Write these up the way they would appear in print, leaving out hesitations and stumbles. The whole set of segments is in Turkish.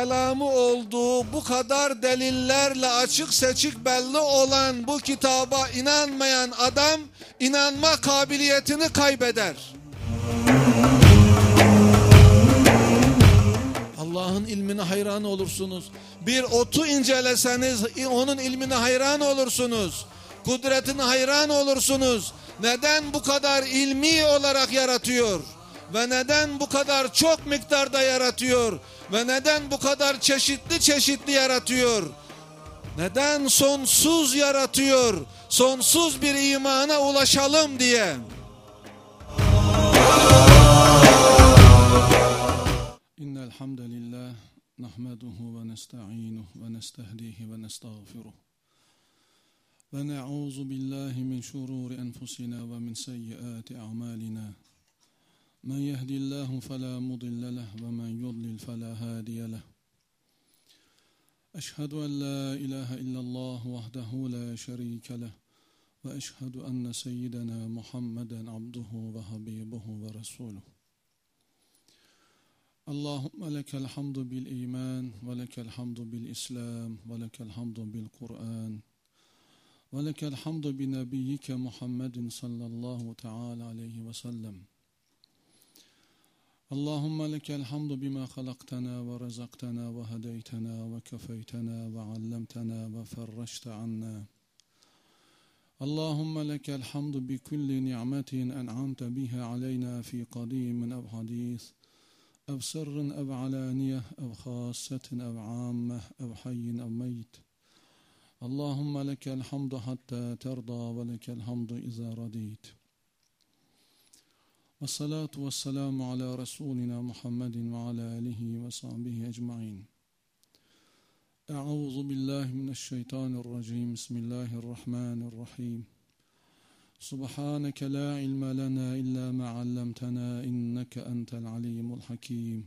kelamı olduğu bu kadar delillerle açık seçik belli olan bu kitaba inanmayan adam inanma kabiliyetini kaybeder. Allah'ın ilmine hayran olursunuz. Bir otu inceleseniz onun ilmine hayran olursunuz. Kudretine hayran olursunuz. Neden bu kadar ilmi olarak yaratıyor? Ve neden bu kadar çok miktarda yaratıyor? Ve neden bu kadar çeşitli yaratıyor? Neden sonsuz yaratıyor? Sonsuz bir imana ulaşalım diye. İnnel hamdalillah nahmeduhu ve nesta'inuhu ve nestehdihi ve nestağfiruh. Ve na'uzu billahi min şururi enfusina ve min seyyiati a'malina. Men yehdillahu fela mudille leh ve men yudlil fela hadiye leh. Eşhedü en la ilahe illallah vahdehu la şerike leh ve eşhedü enne seyyidena Muhammeden abduhu ve habibuhu ve resuluh. Allahümme lekel hamdu bil iman ve lekel hamdu bil islam ve lekel hamdu bil Kur'an ve lekel hamdu bi nebiyyike Muhammedin sallallahu teala aleyhi ve sellem. Allahümme lekel hamdu bima halaktana ve rezaktana ve hedeytena ve kefeytena ve allemtena ve ferreşte anna. Allahümme lekel hamdu bi kulli ni'metin en'amte biha aleyna fi kadimin ev hadis, ev sırrın ev alaniyeh, ev khassetin ev ammeh, ev hayyin ev meyt. Allahümme lekel hamdu hatta terda ve lekel hamdu iza radit. Ve salatu ve selamu ala Resulina Muhammedin ve ala alihi ve sahbihi ecma'in. Euzu billahi mineşşeytanirracim. Bismillahirrahmanirrahim. Subhaneke la ilme lena illa ma allamtana inneke entel alimul hakim.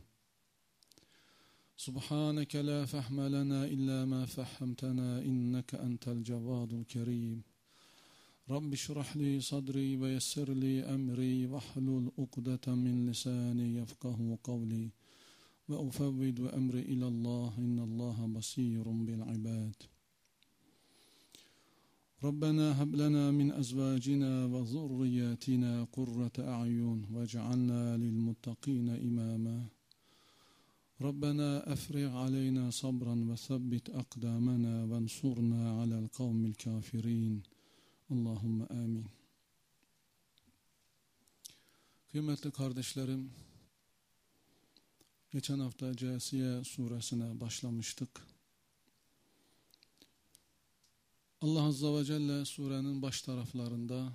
Subhaneke la fehme lena illa ma fehhemtena inneke entel cevvadul kerim. Rabbi şrah li sadri ve yessir li emri ve hlul ukdeten min lisani yefkahu kavli ve ufevvidu emri ilallah innallaha basirun bil ibad. Rabbena heb lena min ezvacina ve zurriyatina kurrate a'yun vec'alna lil muttaqina imama. Rabbena efrig aleyna sabran ve thabbit akdamana ve ensurna alel kavmil kafirin. Allahümme amin. Kıymetli kardeşlerim, geçen hafta Câsiye suresine başlamıştık. Allah Azze ve Celle surenin baş taraflarında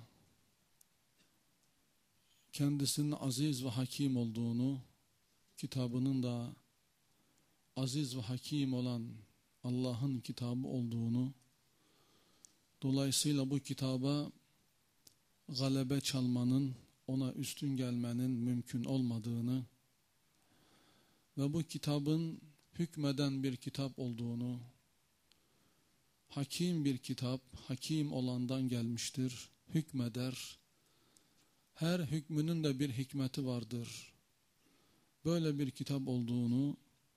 kendisinin aziz ve hakim olduğunu, kitabının da aziz ve hakim olan Allah'ın kitabı olduğunu, dolayısıyla bu kitaba galebe çalmanın, ona üstün gelmenin mümkün olmadığını ve bu kitabın hükmeden bir kitap olduğunu, hakim bir kitap, hakim olandan gelmiştir, hükmeder, her hükmünün de bir hikmeti vardır. Böyle bir kitap olduğunu,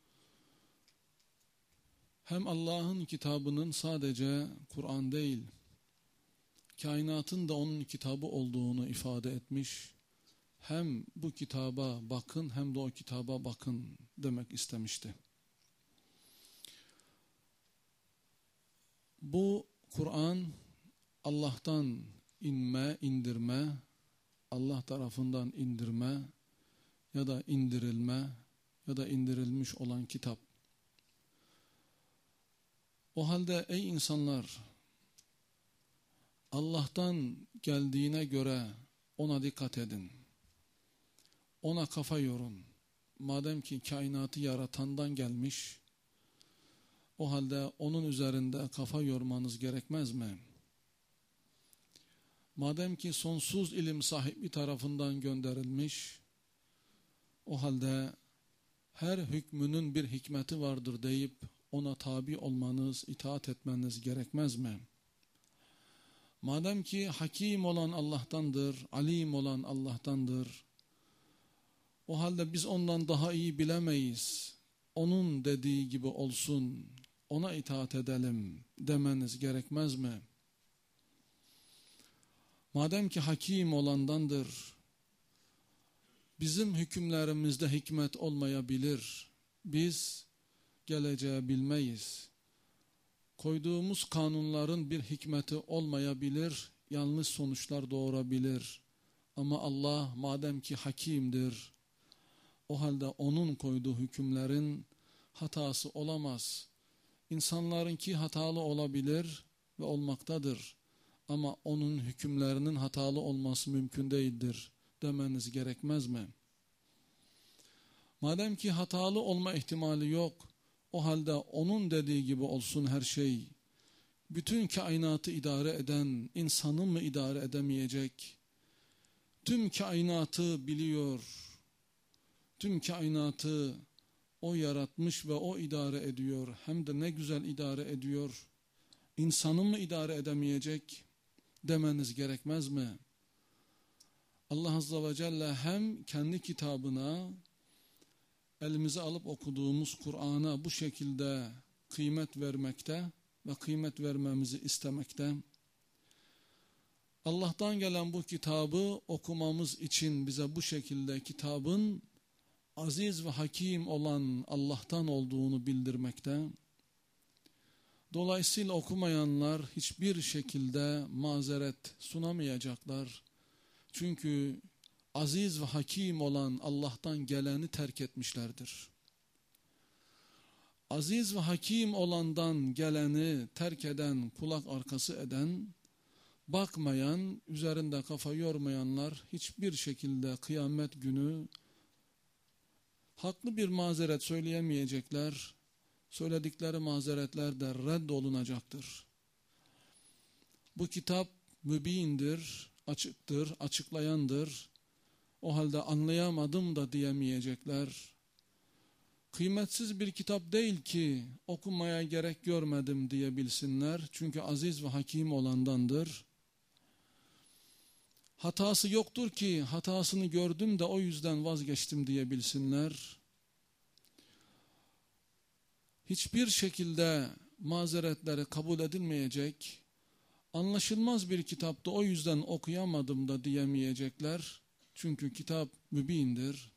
hem Allah'ın kitabının sadece Kur'an değil, kainatın da onun kitabı olduğunu ifade etmiş, hem bu kitaba bakın hem de o kitaba bakın demek istemişti. Bu Kur'an Allah'tan indirme, Allah tarafından indirme ya da indirilme ya da indirilmiş olan kitap. O halde ey insanlar, Allah'tan geldiğine göre ona dikkat edin. Ona kafa yorun. Madem ki kainatı yaratandan gelmiş, o halde onun üzerinde kafa yormanız gerekmez mi? Madem ki sonsuz ilim sahibi tarafından gönderilmiş, o halde her hükmünün bir hikmeti vardır deyip ona tabi olmanız, itaat etmeniz gerekmez mi? Madem ki hakim olan Allah'tandır, alim olan Allah'tandır, o halde biz ondan daha iyi bilemeyiz. onun dediği gibi olsun, ona itaat edelim demeniz gerekmez mi? Madem ki hakim olandandır, bizim hükümlerimizde hikmet olmayabilir. Biz geleceği bilmeyiz. Koyduğumuz kanunların bir hikmeti olmayabilir, yanlış sonuçlar doğurabilir. Ama Allah madem ki hakimdir, o halde onun koyduğu hükümlerin hatası olamaz. İnsanlarınki hatalı olabilir ve olmaktadır. Ama onun hükümlerinin hatalı olması mümkün değildir demeniz gerekmez mi? Madem ki hatalı olma ihtimali yok, o halde onun dediği gibi olsun her şey. Bütün kainatı idare eden insanı mı idare edemeyecek? Tüm kainatı biliyor. Tüm kainatı o yaratmış ve o idare ediyor. Hem de ne güzel idare ediyor. İnsanı mı idare edemeyecek demeniz gerekmez mi? Allah Azze ve Celle hem kendi kitabına, elimize alıp okuduğumuz Kur'an'a bu şekilde kıymet vermekte ve kıymet vermemizi istemekte. Allah'tan gelen bu kitabı okumamız için bize bu şekilde kitabın aziz ve hakim olan Allah'tan olduğunu bildirmekte. Dolayısıyla okumayanlar hiçbir şekilde mazeret sunamayacaklar. Çünkü aziz ve hakim olan Allah'tan geleni terk etmişlerdir. Aziz ve hakim olandan geleni terk eden, kulak arkası eden, bakmayan, üzerinde kafa yormayanlar hiçbir şekilde kıyamet günü haklı bir mazeret söyleyemeyecekler. Söyledikleri mazeretler de reddolunacaktır. Bu kitap mübindir, açıktır, açıklayandır. O halde anlayamadım da diyemeyecekler. Kıymetsiz bir kitap değil ki okumaya gerek görmedim diyebilsinler. Çünkü aziz ve hakim olandandır. Hatası yoktur ki hatasını gördüm de o yüzden vazgeçtim diyebilsinler. Hiçbir şekilde mazeretleri kabul edilmeyecek, anlaşılmaz bir kitapta o yüzden okuyamadım da diyemeyecekler. Çünkü kitap mübindir.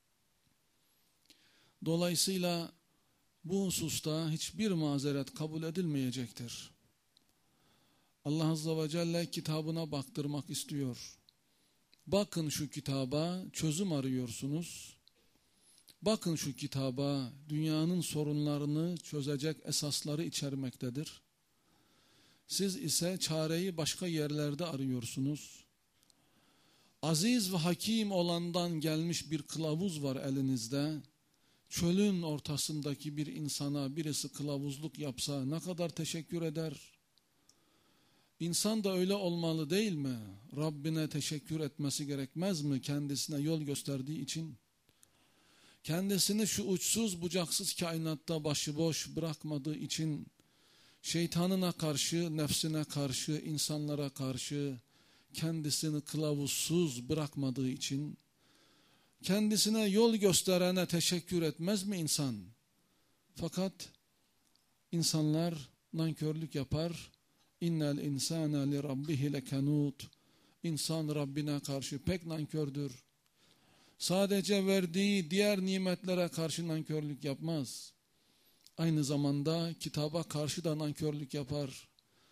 Dolayısıyla bu hususta hiçbir mazeret kabul edilmeyecektir. Allah Azze ve Celle kitabına baktırmak istiyor. Bakın şu kitaba, çözüm arıyorsunuz. Bakın şu kitaba, dünyanın sorunlarını çözecek esasları içermektedir. Siz ise çareyi başka yerlerde arıyorsunuz. Aziz ve hakim olandan gelmiş bir kılavuz var elinizde. Çölün ortasındaki bir insana birisi kılavuzluk yapsa ne kadar teşekkür eder? İnsan da öyle olmalı değil mi? Rabbine teşekkür etmesi gerekmez mi kendisine yol gösterdiği için? Kendisini şu uçsuz bucaksız kainatta başıboş bırakmadığı için, şeytanına karşı, nefsine karşı, insanlara karşı kendisini kılavuzsuz bırakmadığı için, kendisine yol gösterene teşekkür etmez mi insan? Fakat insanlar nankörlük yapar. İnnel insâne li rabbihi lekenût. İnsan Rabbine karşı pek nankördür. Sadece verdiği diğer nimetlere karşı nankörlük yapmaz. Aynı zamanda kitaba karşı da nankörlük yapar.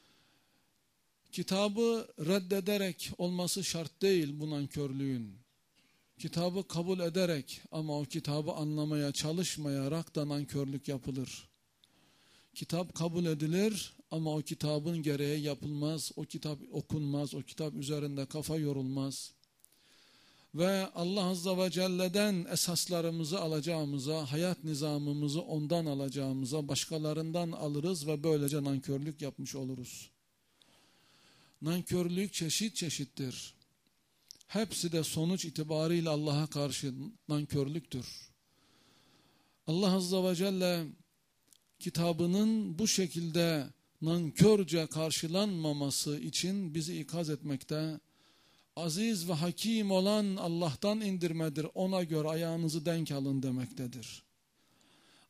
Kitabı reddederek olması şart değil bu nankörlüğün. Kitabı kabul ederek ama o kitabı anlamaya çalışmayarak da nankörlük yapılır. Kitap kabul edilir ama o kitabın gereği yapılmaz, o kitap okunmaz, o kitap üzerinde kafa yorulmaz. Ve Allah Azze ve Celle'den esaslarımızı alacağımıza, hayat nizamımızı ondan alacağımıza başkalarından alırız ve böylece nankörlük yapmış oluruz. Nankörlük çeşit çeşittir. Hepsi de sonuç itibariyle Allah'a karşı nankörlüktür. Allah Azze ve Celle kitabının bu şekilde nankörce karşılanmaması için bizi ikaz etmekte. Aziz ve hakim olan Allah'tan indirmedir. Ona göre ayağınızı denk alın demektedir.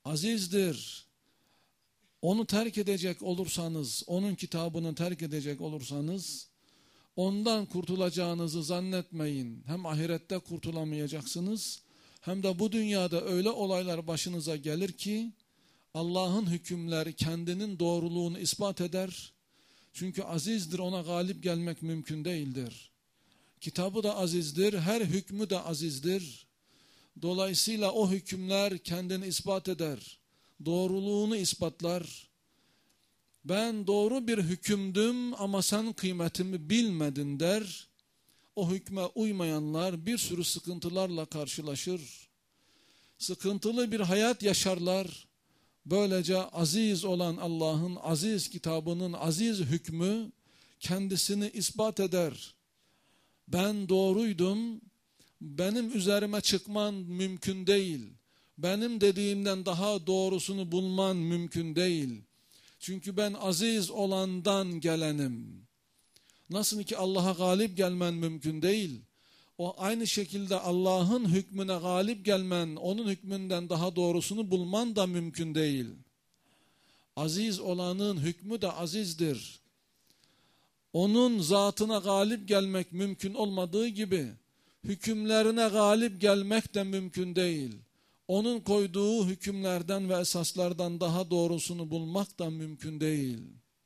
azizdir. Onu terk edecek olursanız, onun kitabını terk edecek olursanız, ondan kurtulacağınızı zannetmeyin. Hem ahirette kurtulamayacaksınız, hem de bu dünyada öyle olaylar başınıza gelir ki, Allah'ın hükümleri kendinin doğruluğunu ispat eder. Çünkü azizdir, ona galip gelmek mümkün değildir. Kitabı da azizdir, her hükmü de azizdir. Dolayısıyla o hükümler kendini ispat eder. Doğruluğunu ispatlar. Ben doğru bir hükümdüm ama sen kıymetimi bilmedin der. O hükme uymayanlar bir sürü sıkıntılarla karşılaşır. Sıkıntılı bir hayat yaşarlar. Böylece aziz olan Allah'ın aziz kitabının aziz hükmü kendisini ispat eder. Ben doğruydum, benim üzerime çıkman mümkün değil. Benim dediğimden daha doğrusunu bulman mümkün değil. Çünkü ben aziz olandan gelenim. Nasıl ki Allah'a galip gelmen mümkün değil. O aynı şekilde Allah'ın hükmüne galip gelmen, onun hükmünden daha doğrusunu bulman da mümkün değil. Aziz olanın hükmü de azizdir. Onun zatına galip gelmek mümkün olmadığı gibi, hükümlerine galip gelmek de mümkün değil. Onun koyduğu hükümlerden ve esaslardan daha doğrusunu bulmak da mümkün değil.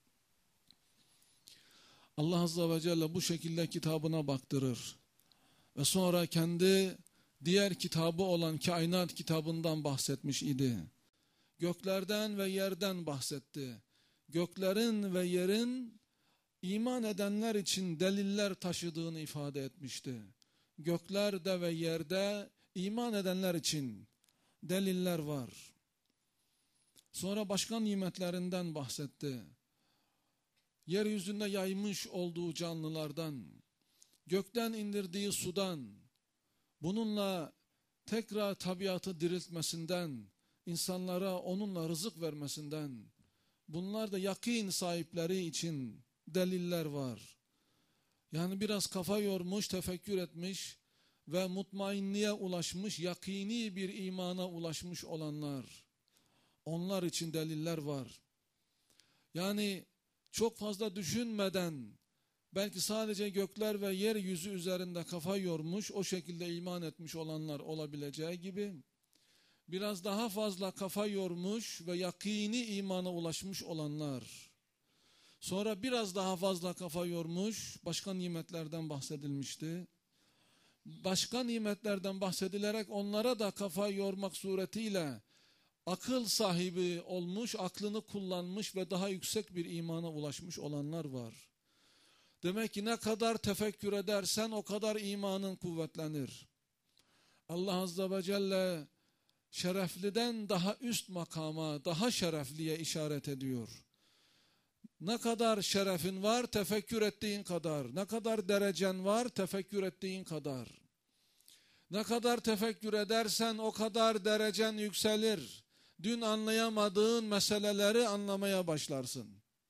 Allah Azze ve Celle bu şekilde kitabına baktırır. Ve sonra kendi diğer kitabı olan kainat kitabından bahsetmiş idi. Göklerden ve yerden bahsetti. Göklerin ve yerin iman edenler için deliller taşıdığını ifade etmişti. Göklerde ve yerde iman edenler için deliller var. Sonra başka nimetlerinden bahsetti. Yeryüzünde yaymış olduğu canlılardan, gökten indirdiği sudan, bununla tekrar tabiatı diriltmesinden, insanlara onunla rızık vermesinden, bunlar da yakîn sahipleri için deliller var. Yani biraz kafa yormuş, tefekkür etmiş ve mutmainliğe ulaşmış, yakini bir imana ulaşmış olanlar, onlar için deliller var. Yani çok fazla düşünmeden, belki sadece gökler ve yeryüzü üzerinde kafa yormuş, o şekilde iman etmiş olanlar olabileceği gibi, biraz daha fazla kafa yormuş ve yakini imana ulaşmış olanlar, sonra biraz daha fazla kafa yormuş, başka nimetlerden bahsedilmişti. Başka nimetlerden bahsedilerek onlara da kafa yormak suretiyle akıl sahibi olmuş, aklını kullanmış ve daha yüksek bir imana ulaşmış olanlar var. Demek ki ne kadar tefekkür edersen o kadar imanın kuvvetlenir. Allah Azze ve Celle şerefliden daha üst makama, daha şerefliye işaret ediyor. Ne kadar şerefin var, tefekkür ettiğin kadar. Ne kadar derecen var, tefekkür ettiğin kadar. Ne kadar tefekkür edersen o kadar derecen yükselir. Dün anlayamadığın meseleleri anlamaya başlarsın.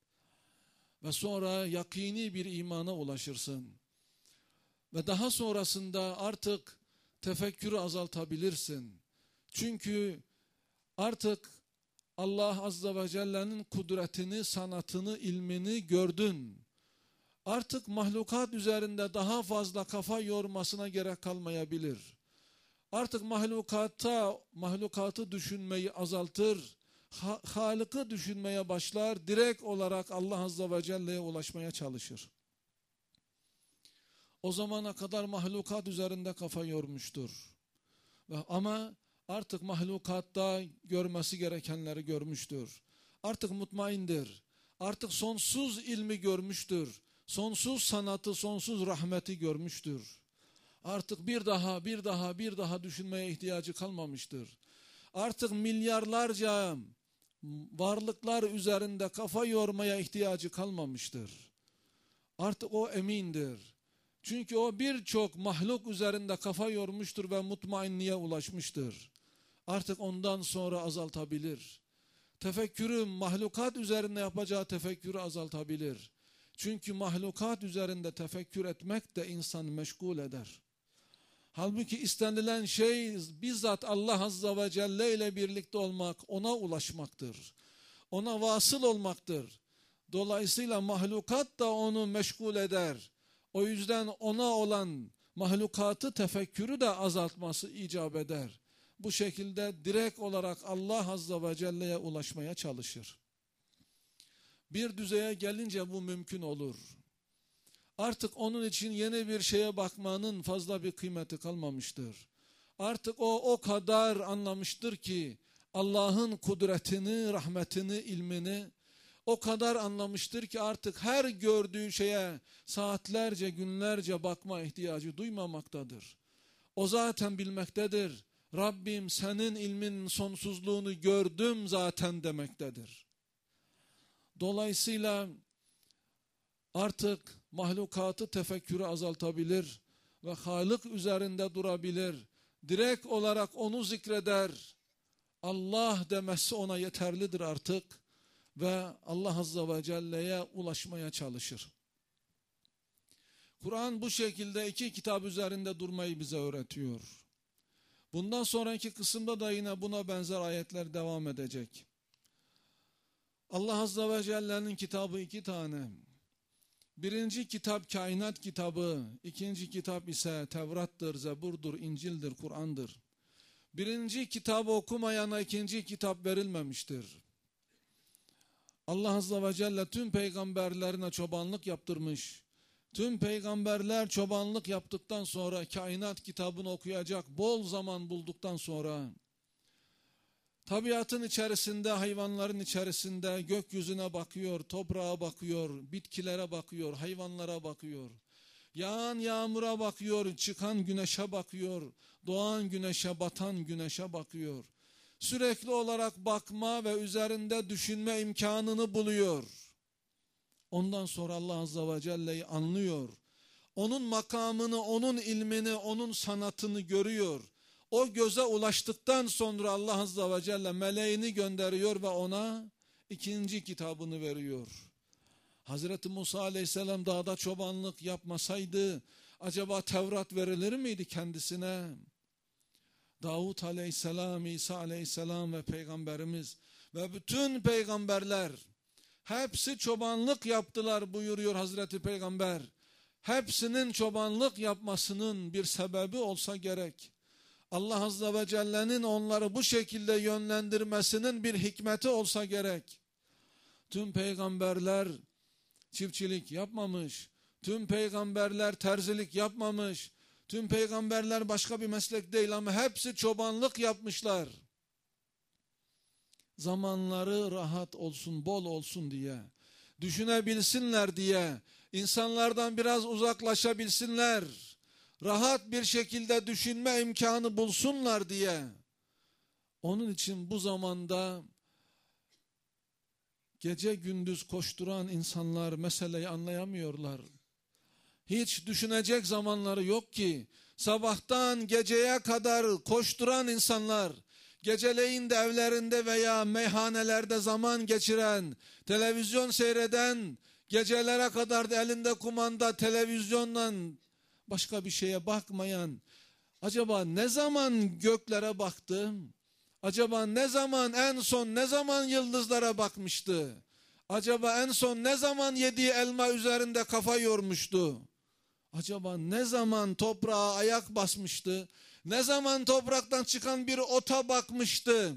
Ve sonra yakini bir imana ulaşırsın. Ve daha sonrasında artık tefekkürü azaltabilirsin. Çünkü artık Allah Azze ve Celle'nin kudretini, sanatını, ilmini gördün. Artık mahlukat üzerinde daha fazla kafa yormasına gerek kalmayabilir. Artık mahlukatı düşünmeyi azaltır, Halık'ı düşünmeye başlar, direkt olarak Allah Azze ve Celle'ye ulaşmaya çalışır. O zamana kadar mahlukat üzerinde kafa yormuştur. Ama artık mahlukatta görmesi gerekenleri görmüştür. Artık mutmaindir. Artık sonsuz ilmi görmüştür. Sonsuz sanatı, sonsuz rahmeti görmüştür. Artık bir daha düşünmeye ihtiyacı kalmamıştır. Artık milyarlarca varlıklar üzerinde kafa yormaya ihtiyacı kalmamıştır. Artık o emindir. Çünkü o birçok mahluk üzerinde kafa yormuştur ve mutmainliğe ulaşmıştır. Artık ondan sonra azaltabilir. Tefekkürü mahlukat üzerinde yapacağı tefekkürü azaltabilir. Çünkü mahlukat üzerinde tefekkür etmek de insanı meşgul eder. Halbuki istenilen şey bizzat Allah Azze ve Celle ile birlikte olmak, ona ulaşmaktır. Ona vasıl olmaktır. Dolayısıyla mahlukat da onu meşgul eder. O yüzden ona olan mahlukatı tefekkürü de azaltması icap eder. Bu şekilde direkt olarak Allah Azze ve Celle'ye ulaşmaya çalışır. Bir düzeye gelince bu mümkün olur. Artık onun için yeni bir şeye bakmanın fazla bir kıymeti kalmamıştır. Artık o kadar anlamıştır ki Allah'ın kudretini, rahmetini, ilmini o kadar anlamıştır ki artık her gördüğü şeye saatlerce, günlerce bakma ihtiyacı duymamaktadır. O zaten bilmektedir. Rabbim senin ilmin sonsuzluğunu gördüm zaten demektedir. Dolayısıyla artık mahlukatı tefekkürü azaltabilir ve Halık üzerinde durabilir. Direkt olarak onu zikreder. Allah demesi ona yeterlidir artık ve Allah Azze ve Celle'ye ulaşmaya çalışır. Kur'an bu şekilde iki kitap üzerinde durmayı bize öğretiyor. Bundan sonraki kısımda da yine buna benzer ayetler devam edecek. Allah Azze ve Celle'nin kitabı iki tane. Birinci kitap kainat kitabı, ikinci kitap ise Tevrat'tır, Zebur'dur, İncil'dir, Kur'an'dır. Birinci kitabı okumayana ikinci kitap verilmemiştir. Allah Azze ve Celle tüm peygamberlerine çobanlık yaptırmış. Tüm peygamberler çobanlık yaptıktan sonra kainat kitabını okuyacak bol zaman bulduktan sonra tabiatın içerisinde, hayvanların içerisinde gökyüzüne bakıyor, toprağa bakıyor, bitkilere bakıyor, hayvanlara bakıyor. Yağan yağmura bakıyor, çıkan güneşe bakıyor, doğan güneşe, batan güneşe bakıyor. Sürekli olarak bakma ve üzerinde düşünme imkanını buluyor. Ondan sonra Allah Azze ve Celle'yi anlıyor. Onun makamını, onun ilmini, onun sanatını görüyor. O göze ulaştıktan sonra Allah Azze ve Celle meleğini gönderiyor ve ona ikinci kitabını veriyor. Hazreti Musa Aleyhisselam dağda çobanlık yapmasaydı acaba Tevrat verilir miydi kendisine? Davut Aleyhisselam, İsa Aleyhisselam ve Peygamberimiz ve bütün peygamberler hepsi çobanlık yaptılar buyuruyor Hazreti Peygamber. Hepsinin çobanlık yapmasının bir sebebi olsa gerek. Allah Azze ve Celle'nin onları bu şekilde yönlendirmesinin bir hikmeti olsa gerek. Tüm peygamberler çiftçilik yapmamış. Tüm peygamberler terzilik yapmamış. Tüm peygamberler başka bir meslek değil ama hepsi çobanlık yapmışlar. Zamanları rahat olsun, bol olsun diye, düşünebilsinler diye, insanlardan biraz uzaklaşabilsinler, rahat bir şekilde düşünme imkanı bulsunlar diye. Onun için bu zamanda gece gündüz koşturan insanlar meseleyi anlayamıyorlar. Hiç düşünecek zamanları yok ki. Sabahtan geceye kadar koşturan insanlar, geceleyin de evlerinde veya meyhanelerde zaman geçiren, televizyon seyreden, gecelere kadar da elinde kumanda televizyonla başka bir şeye bakmayan, acaba ne zaman göklere baktı? Acaba en son yıldızlara bakmıştı? Acaba en son ne zaman yediği elma üzerinde kafa yormuştu? Acaba ne zaman toprağa ayak basmıştı? Ne zaman topraktan çıkan bir ota bakmıştı?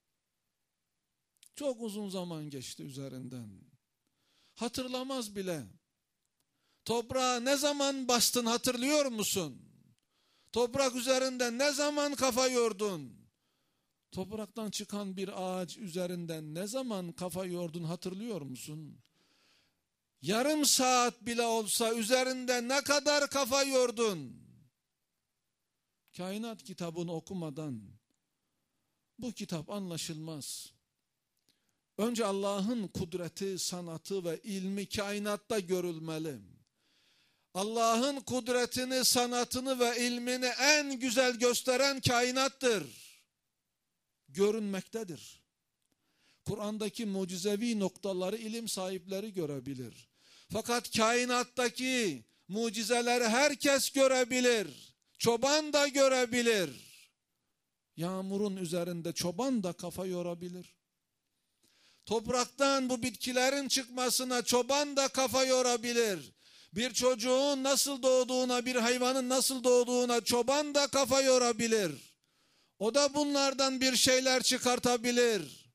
Çok uzun zaman geçti üzerinden. Hatırlamaz bile. Toprağa ne zaman bastın hatırlıyor musun? Toprak üzerinde ne zaman kafa yordun? Topraktan çıkan bir ağaç üzerinden ne zaman kafa yordun hatırlıyor musun? Yarım saat bile olsa üzerinde ne kadar kafa yordun? Kainat kitabını okumadan bu kitap anlaşılmaz. Önce Allah'ın kudreti, sanatı ve ilmi kainatta görülmeli. Allah'ın kudretini, sanatını ve ilmini en güzel gösteren kainattır. Görünmektedir. Kur'an'daki mucizevi noktaları ilim sahipleri görebilir. Fakat kainattaki mucizeleri herkes görebilir. çoban da görebilir. Yağmurun üzerinde çoban da kafa yorabilir. Topraktan bu bitkilerin çıkmasına çoban da kafa yorabilir. Bir çocuğun nasıl doğduğuna, bir hayvanın nasıl doğduğuna çoban da kafa yorabilir. O da bunlardan bir şeyler çıkartabilir.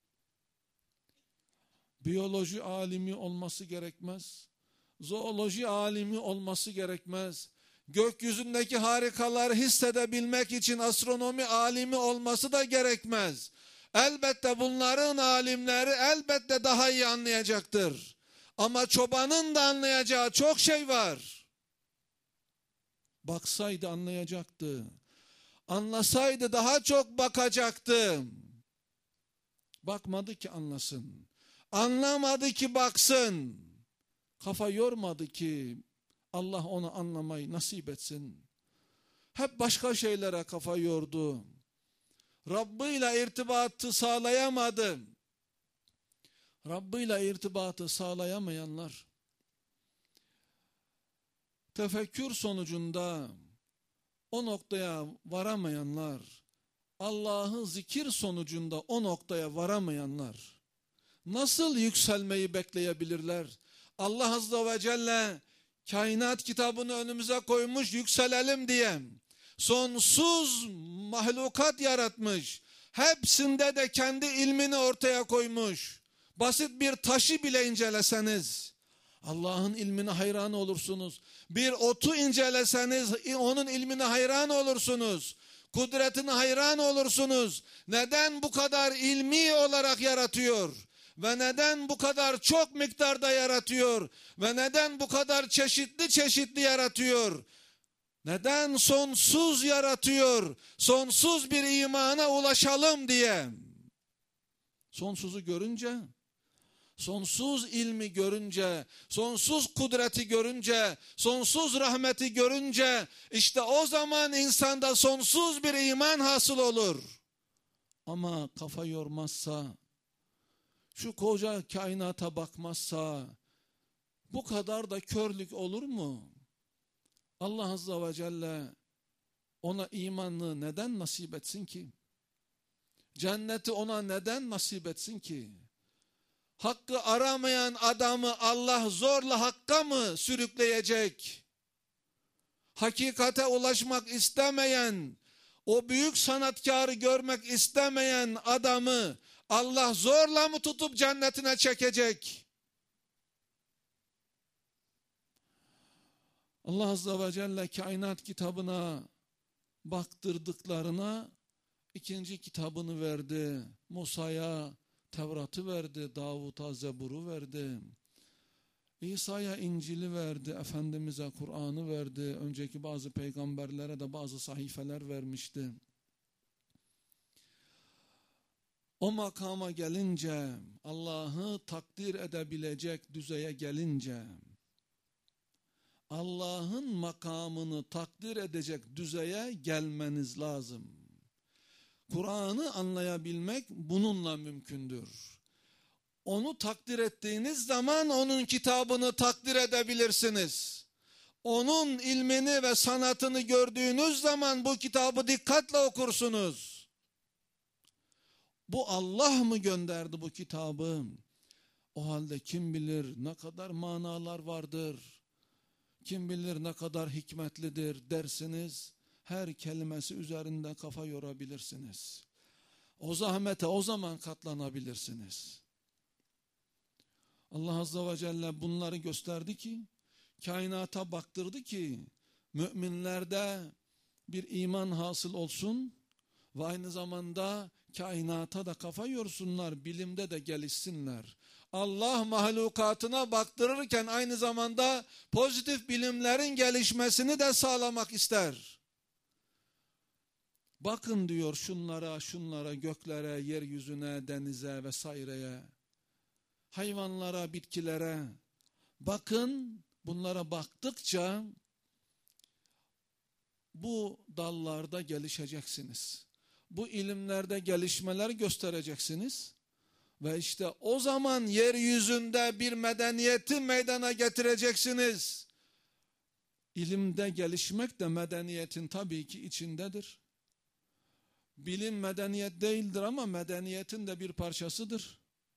Biyoloji alimi olması gerekmez. Zooloji alimi olması gerekmez. Gökyüzündeki harikaları hissedebilmek için astronomi alimi olması da gerekmez. Elbette bunların alimleri elbette daha iyi anlayacaktır. Ama çobanın da anlayacağı çok şey var. Baksaydı anlayacaktı. Anlasaydı daha çok bakacaktı. Bakmadı ki anlasın. Anlamadı ki baksın. Kafa yormadı ki Allah onu anlamayı nasip etsin. Hep başka şeylere kafa yordu. Rabbıyla irtibatı sağlayamadı. Rabbıyla irtibatı sağlayamayanlar, tefekkür sonucunda o noktaya varamayanlar, Allah'ı zikir sonucunda o noktaya varamayanlar, nasıl yükselmeyi bekleyebilirler? Allah Azze ve Celle kainat kitabını önümüze koymuş yükselelim diye. Sonsuz mahlukat yaratmış. Hepsinde de kendi ilmini ortaya koymuş. Basit bir taşı bile inceleseniz Allah'ın ilmine hayran olursunuz. Bir otu inceleseniz onun ilmine hayran olursunuz. Kudretine hayran olursunuz. Neden bu kadar ilmi olarak yaratıyor? Ve neden bu kadar çok miktarda yaratıyor? Ve neden bu kadar çeşitli çeşitli yaratıyor? Neden sonsuz yaratıyor? Sonsuz bir imana ulaşalım diye. Sonsuzu görünce, sonsuz ilmi görünce, sonsuz kudreti görünce, sonsuz rahmeti görünce, işte o zaman insanda sonsuz bir iman hasıl olur. Ama kafa yormazsa, şu koca kainata bakmazsa, bu kadar da körlük olur mu? Allah Azze ve Celle ona imanı neden nasip etsin ki? Cenneti ona neden nasip etsin ki? Hakkı aramayan adamı Allah zorla hakka mı sürükleyecek? Hakikate ulaşmak istemeyen, o büyük sanatkarı görmek istemeyen adamı Allah zorla mı tutup cennetine çekecek? Allah Azze ve Celle kainat kitabına baktırdıklarına ikinci kitabını verdi. Musa'ya Tevrat'ı verdi, Davut'a Zebur'u verdi. İsa'ya İncil'i verdi, Efendimiz'e Kur'an'ı verdi. Önceki bazı peygamberlere de bazı sahifeler vermişti. O makama gelince, Allah'ı takdir edebilecek düzeye gelince, Allah'ın makamını takdir edecek düzeye gelmeniz lazım. Kur'an'ı anlayabilmek bununla mümkündür. Onu takdir ettiğiniz zaman onun kitabını takdir edebilirsiniz. Onun ilmini ve sanatını gördüğünüz zaman bu kitabı dikkatle okursunuz. Bu Allah mı gönderdi bu kitabı? O halde kim bilir ne kadar manalar vardır. Kim bilir ne kadar hikmetlidir dersiniz. Her kelimesi üzerinde kafa yorabilirsiniz. O zahmete o zaman katlanabilirsiniz. Allah Azze ve Celle bunları gösterdi ki, kainata baktırdı ki, müminlerde bir iman hasıl olsun ve aynı zamanda kainata da kafa yorsunlar, bilimde de gelişsinler. Allah mahlukatına baktırırken aynı zamanda pozitif bilimlerin gelişmesini de sağlamak ister. Bakın diyor şunlara, göklere, yeryüzüne, denize vesaireye, hayvanlara, bitkilere. Bakın, bunlara baktıkça bu dallarda gelişeceksiniz. Bu ilimlerde gelişmeler göstereceksiniz. Ve işte o zaman yeryüzünde bir medeniyeti meydana getireceksiniz. İlimde gelişmek de medeniyetin tabii ki içindedir. Bilim medeniyet değildir ama medeniyetin de bir parçasıdır.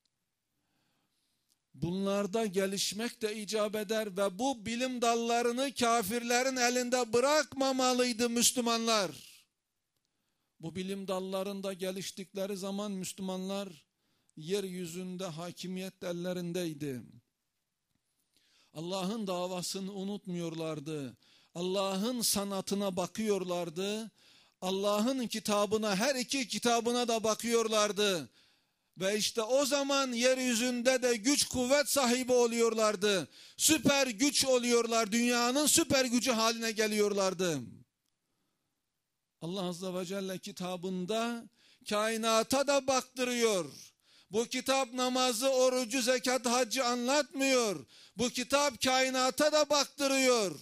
Bunlarda gelişmek de icap eder ve bu bilim dallarını kafirlerin elinde bırakmamalıydı Müslümanlar. Bu bilim dallarında geliştikleri zaman Müslümanlar yeryüzünde hakimiyet ellerindeydi. Allah'ın davasını unutmuyorlardı. Allah'ın sanatına bakıyorlardı. Allah'ın kitabına, her iki kitabına da bakıyorlardı. Ve işte o zaman yeryüzünde de güç kuvvet sahibi oluyorlardı. Süper güç oluyorlar. Dünyanın süper gücü haline geliyorlardı. Allah Azze ve Celle kitabında kainata da baktırıyor. Bu kitap namazı, orucu, zekat, haccı anlatmıyor. Bu kitap kainata da baktırıyor.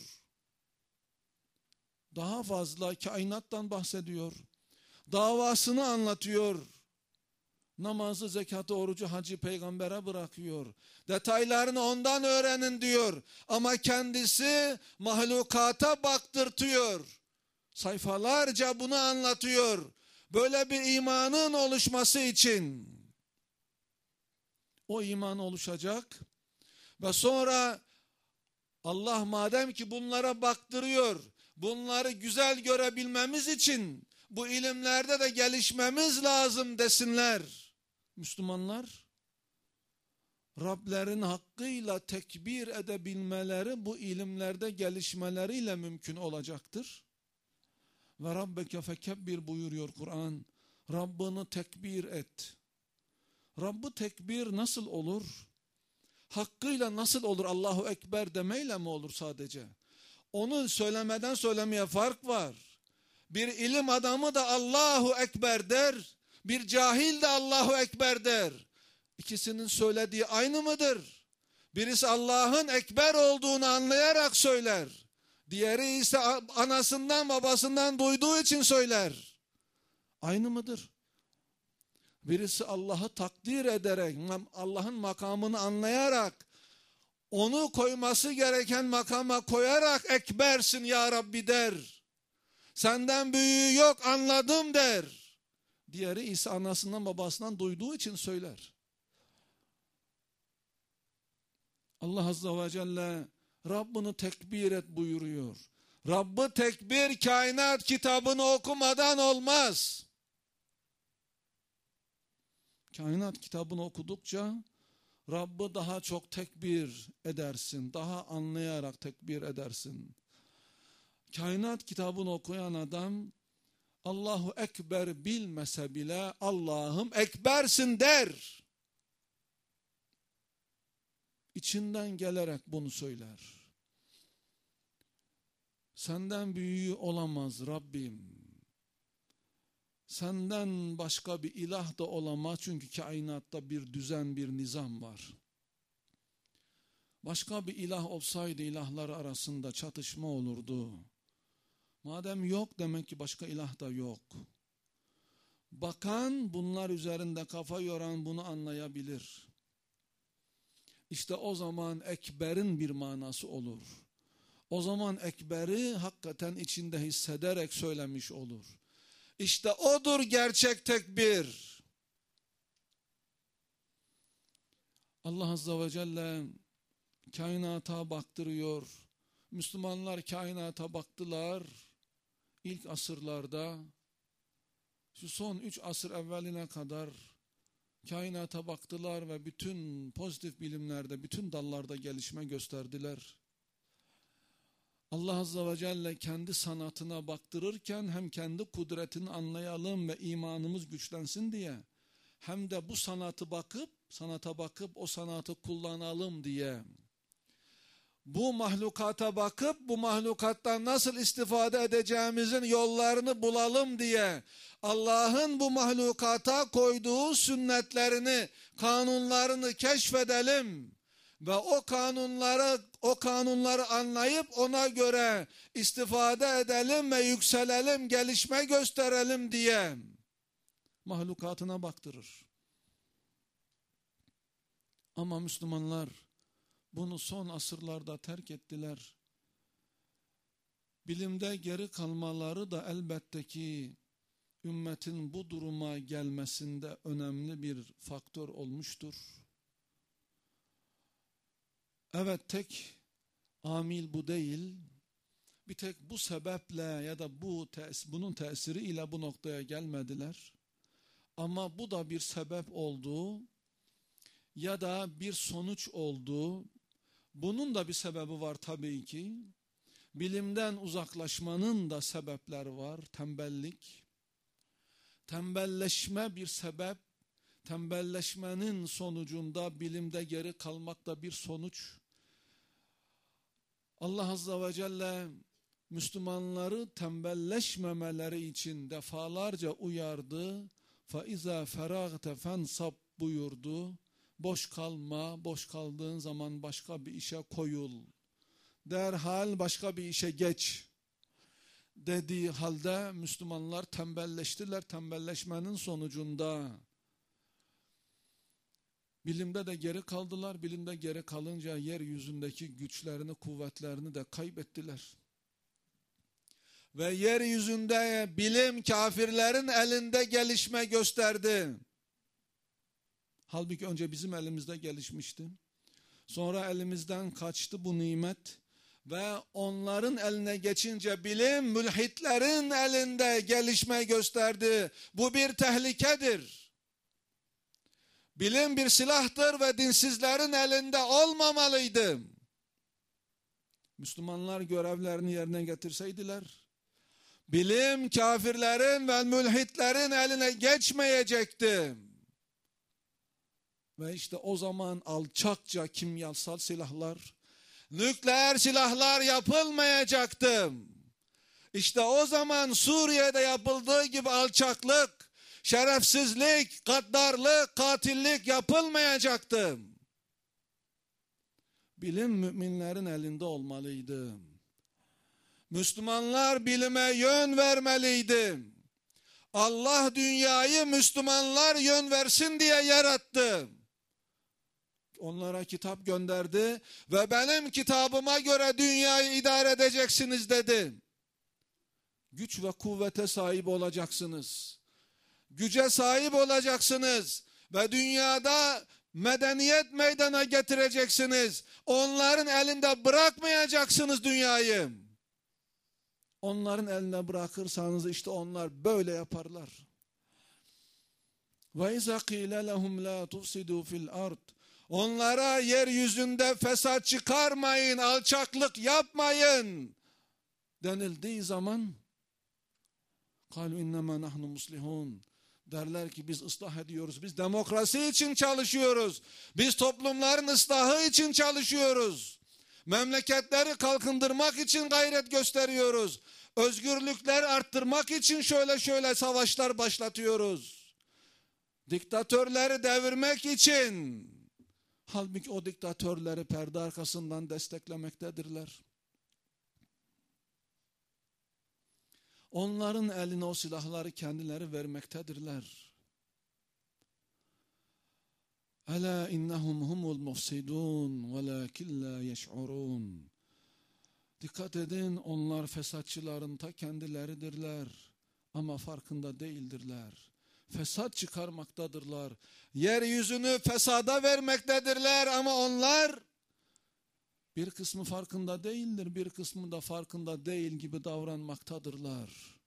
Daha fazla kainattan bahsediyor. Davasını anlatıyor. Namazı, zekatı, orucu, hacı peygambere bırakıyor. Detaylarını ondan öğrenin diyor. Ama kendisi mahlukata baktırtıyor. Sayfalarca bunu anlatıyor. Böyle bir imanın oluşması için. O iman oluşacak. Ve sonra Allah madem ki bunlara baktırıyor, bunları güzel görebilmemiz için bu ilimlerde de gelişmemiz lazım desinler. Müslümanlar, Rablerin hakkıyla tekbir edebilmeleri bu ilimlerde gelişmeleriyle mümkün olacaktır. Ve Rabbeke fekebbir buyuruyor Kur'an. Rabbini tekbir et. Rabbı tekbir nasıl olur? Hakkıyla nasıl olur? Allahu Ekber demeyle mi olur sadece? Onu söylemeden söylemeye fark var. Bir ilim adamı da Allahu Ekber der. Bir cahil de Allahu Ekber der. İkisinin söylediği aynı mıdır? Birisi Allah'ın Ekber olduğunu anlayarak söyler. Diğeri ise anasından babasından duyduğu için söyler. Aynı mıdır? Birisi Allah'ı takdir ederek, Allah'ın makamını anlayarak, onu koyması gereken makama koyarak ekbersin ya Rabbi der. Senden büyüğü yok anladım der. Diğeri ise anasından babasından duyduğu için söyler. Allah Azze ve Celle Rabbini tekbir et buyuruyor. Rabbı tekbir kainat kitabını okumadan olmaz. Kainat kitabını okudukça Rabbı daha çok tekbir edersin. Daha anlayarak tekbir edersin. Kainat kitabını okuyan adam Allahu Ekber bilmese bile Allah'ım Ekbersin der. İçinden gelerek bunu söyler. Senden büyüğü olamaz Rabbim. Senden başka bir ilah da olamaz çünkü kainatta bir düzen, bir nizam var. Başka bir ilah olsaydı ilahlar arasında çatışma olurdu. Madem yok demek ki başka ilah da yok. Bakan bunlar üzerinde kafa yoran bunu anlayabilir. İşte o zaman Ekber'in bir manası olur. O zaman Ekber'i hakikaten içinde hissederek söylemiş olur. İşte odur gerçek tekbir. Allah Azze ve Celle kainata baktırıyor. Müslümanlar kainata baktılar. İlk asırlarda, şu son 3 asır evveline kadar kainata baktılar ve bütün pozitif bilimlerde, bütün dallarda gelişme gösterdiler. Allah Azze ve Celle kendi sanatına baktırırken hem kendi kudretini anlayalım ve imanımız güçlensin diye, hem de bu sanata bakıp o sanatı kullanalım diye, bu mahlukata bakıp bu mahlukattan nasıl istifade edeceğimizin yollarını bulalım diye Allah'ın bu mahlukata koyduğu sünnetlerini, kanunlarını keşfedelim ve o kanunları anlayıp ona göre istifade edelim ve yükselelim, gelişme gösterelim diye mahlukatına baktırır. Ama Müslümanlar bunu son asırlarda terk ettiler. Bilimde geri kalmaları da elbette ki ümmetin bu duruma gelmesinde önemli bir faktör olmuştur. Evet, tek amil bu değil. Bir tek bu sebeple ya da bunun tesiriyle bu noktaya gelmediler. Ama bu da bir sebep oldu ya da bir sonuç oldu. Bunun da bir sebebi var tabii ki. Bilimden uzaklaşmanın da sebepleri var. Tembellik. Tembelleşme bir sebep. Tembelleşmenin sonucunda bilimde geri kalmak da bir sonuç. Allah Azze ve Celle Müslümanları tembelleşmemeleri için defalarca uyardı. فَاِذَا فَرَغْتَ فَانْصَبْ buyurdu. Boş kalma, boş kaldığın zaman başka bir işe koyul. Derhal başka bir işe geç dediği halde Müslümanlar tembelleştiler. Tembelleşmenin sonucunda bilimde de geri kaldılar. Bilimde geri kalınca yeryüzündeki güçlerini, kuvvetlerini de kaybettiler. Ve yeryüzünde bilim kafirlerin elinde gelişme gösterdi. Halbuki önce bizim elimizde gelişmişti. Sonra elimizden kaçtı bu nimet. Ve onların eline geçince bilim mülhitlerin elinde gelişme gösterdi. Bu bir tehlikedir. Bilim bir silahtır ve dinsizlerin elinde olmamalıydı. Müslümanlar görevlerini yerine getirseydiler, bilim kafirlerin ve mülhitlerin eline geçmeyecekti. Ve işte o zaman alçakça kimyasal silahlar, nükleer silahlar yapılmayacaktı. İşte o zaman Suriye'de yapıldığı gibi alçaklık, şerefsizlik, gaddarlık, katillik yapılmayacaktı. Bilim müminlerin elinde olmalıydı. Müslümanlar bilime yön vermeliydi. Allah dünyayı Müslümanlar yön versin diye yarattı. Onlara kitap gönderdi ve benim kitabıma göre dünyayı idare edeceksiniz dedi. Güç ve kuvvete sahip olacaksınız. Güce sahip olacaksınız ve dünyada medeniyet meydana getireceksiniz. Onların elinde bırakmayacaksınız dünyayı. Onların eline bırakırsanız işte onlar böyle yaparlar. Ve izâ qîle lehum lâ tufsidû fil ard. Onlara yeryüzünde fesat çıkarmayın, alçaklık yapmayın denildiği zaman kâlû innemâ nahnu muslihûn. Derler ki biz ıslah ediyoruz, biz demokrasi için çalışıyoruz, biz toplumların ıslahı için çalışıyoruz. Memleketleri kalkındırmak için gayret gösteriyoruz. Özgürlükler arttırmak için şöyle savaşlar başlatıyoruz. Diktatörleri devirmek için. Halbuki o diktatörleri perde arkasından desteklemektedirler. Onların eline o silahları kendileri vermektedirler. Ela innahum humul mufsidun velakin la yeş'urun. Dikkat edin, onlar fesatçıların ta kendileridirler ama farkında değildirler. Fesat çıkarmaktadırlar. Yeryüzünü fesada vermektedirler ama onlar bir kısmı farkında değildir, bir kısmı da farkında değil gibi davranmaktadırlar.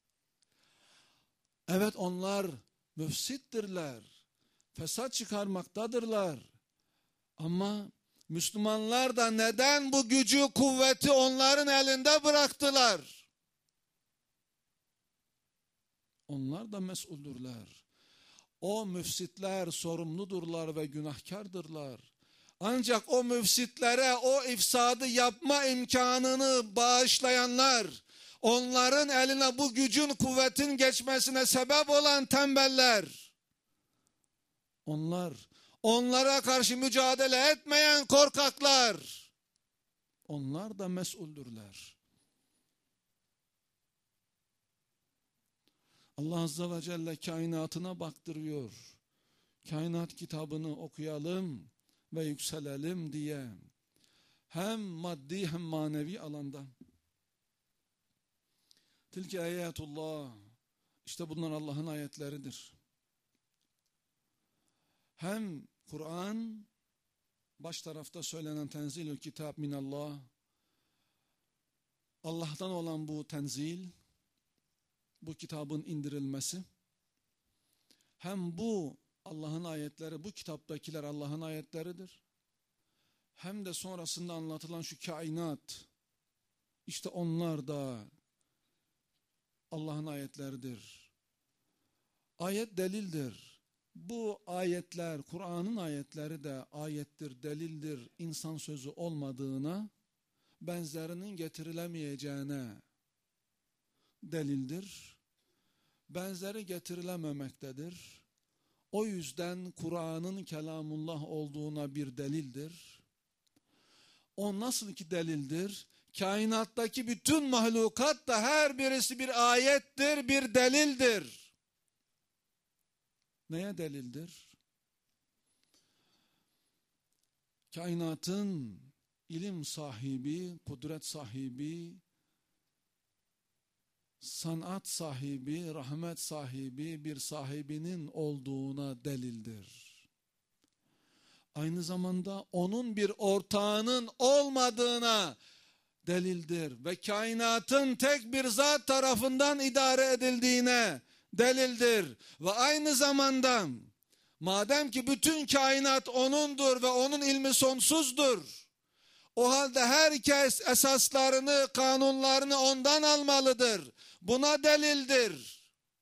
Evet, onlar müfsittirler, fesat çıkarmaktadırlar. Ama Müslümanlar da neden bu gücü, kuvveti onların elinde bıraktılar? Onlar da mesuldürler. O müfsitler sorumludurlar ve günahkardırlar. Ancak o müfsitlere o ifsadı yapma imkanını bağışlayanlar, onların eline bu gücün, kuvvetin geçmesine sebep olan tembeller, onlara karşı mücadele etmeyen korkaklar, onlar da mesuldürler. Allah Azze ve Celle kainatına baktırıyor. Kainat kitabını okuyalım ve yükselelim diye. Hem maddi hem manevi alanda. Tilke ayetullah. İşte bunlar Allah'ın ayetleridir. Hem Kur'an, baş tarafta söylenen tenzilül kitap minallah, Allah'tan olan bu tenzil, bu kitabın indirilmesi, hem bu Allah'ın ayetleri, bu kitaptakiler Allah'ın ayetleridir. Hem de sonrasında anlatılan şu kainat, işte onlar da Allah'ın ayetleridir. Ayet delildir. Bu ayetler, Kur'an'ın ayetleri de ayettir, delildir, insan sözü olmadığına, benzerinin getirilemeyeceğine delildir. Benzeri getirilememektedir. O yüzden Kur'an'ın kelamullah olduğuna bir delildir. O nasıl ki delildir? Kainattaki bütün mahlukat da her birisi bir ayettir, bir delildir. Neye delildir? Kainatın ilim sahibi, kudret sahibi, sanat sahibi, rahmet sahibi bir sahibinin olduğuna delildir. Aynı zamanda onun bir ortağının olmadığına delildir. Ve kainatın tek bir zat tarafından idare edildiğine delildir. Ve aynı zamanda madem ki bütün kainat O'nundur ve O'nun ilmi sonsuzdur, o halde herkes esaslarını, kanunlarını O'ndan almalıdır. Buna delildir.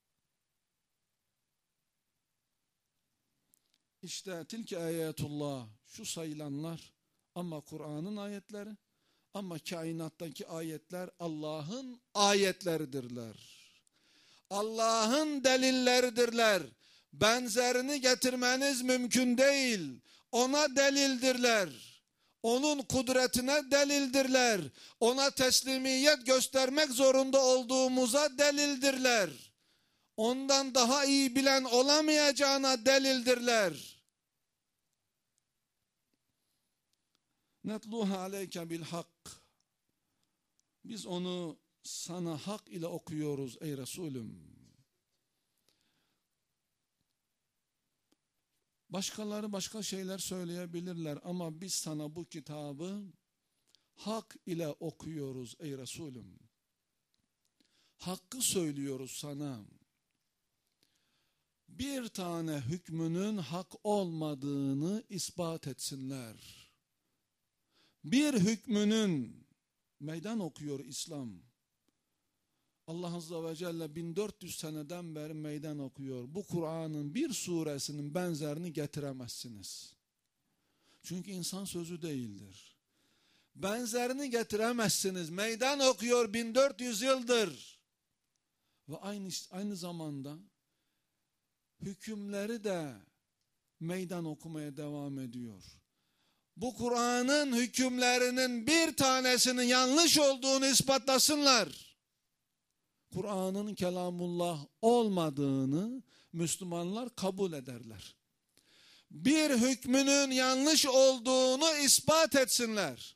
İşte tilke ayetullah, şu sayılanlar ama Kur'an'ın ayetleri, ama kainattaki ayetler Allah'ın ayetleridirler. Allah'ın delilleridirler. Benzerini getirmeniz mümkün değil. Ona delildirler. Onun kudretine delildirler. Ona teslimiyet göstermek zorunda olduğumuza delildirler. Ondan daha iyi bilen olamayacağına delildirler. Netluha aleyke bil hak. Biz onu sana hak ile okuyoruz ey Resulüm. Başkaları başka şeyler söyleyebilirler ama biz sana bu kitabı hak ile okuyoruz ey Resulüm. Hakkı söylüyoruz sana. Bir tane hükmünün hak olmadığını ispat etsinler. Bir hükmünün, meydan okuyor İslam. Allah Azze ve Celle 1400 seneden beri meydan okuyor. Bu Kur'an'ın bir suresinin benzerini getiremezsiniz. Çünkü insan sözü değildir. Benzerini getiremezsiniz. Meydan okuyor 1400 yıldır. Ve aynı zamanda hükümleri de meydan okumaya devam ediyor. Bu Kur'an'ın hükümlerinin bir tanesinin yanlış olduğunu ispatlasınlar. Kur'an'ın kelamullah olmadığını Müslümanlar kabul ederler. Bir hükmünün yanlış olduğunu ispat etsinler.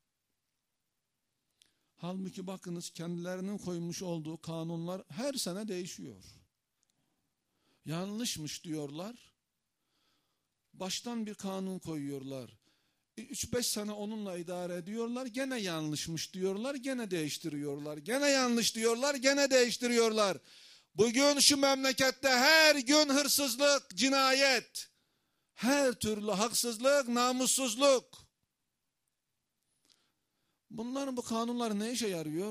Halbuki bakınız kendilerinin koymuş olduğu kanunlar her sene değişiyor. Yanlışmış diyorlar. Baştan bir kanun koyuyorlar. 3-5 sene onunla idare ediyorlar. Gene yanlışmış diyorlar. Gene değiştiriyorlar. Gene yanlış diyorlar. Gene değiştiriyorlar. Bugün şu memlekette her gün hırsızlık, cinayet, her türlü haksızlık, namussuzluk. Bunların bu kanunlar ne işe yarıyor?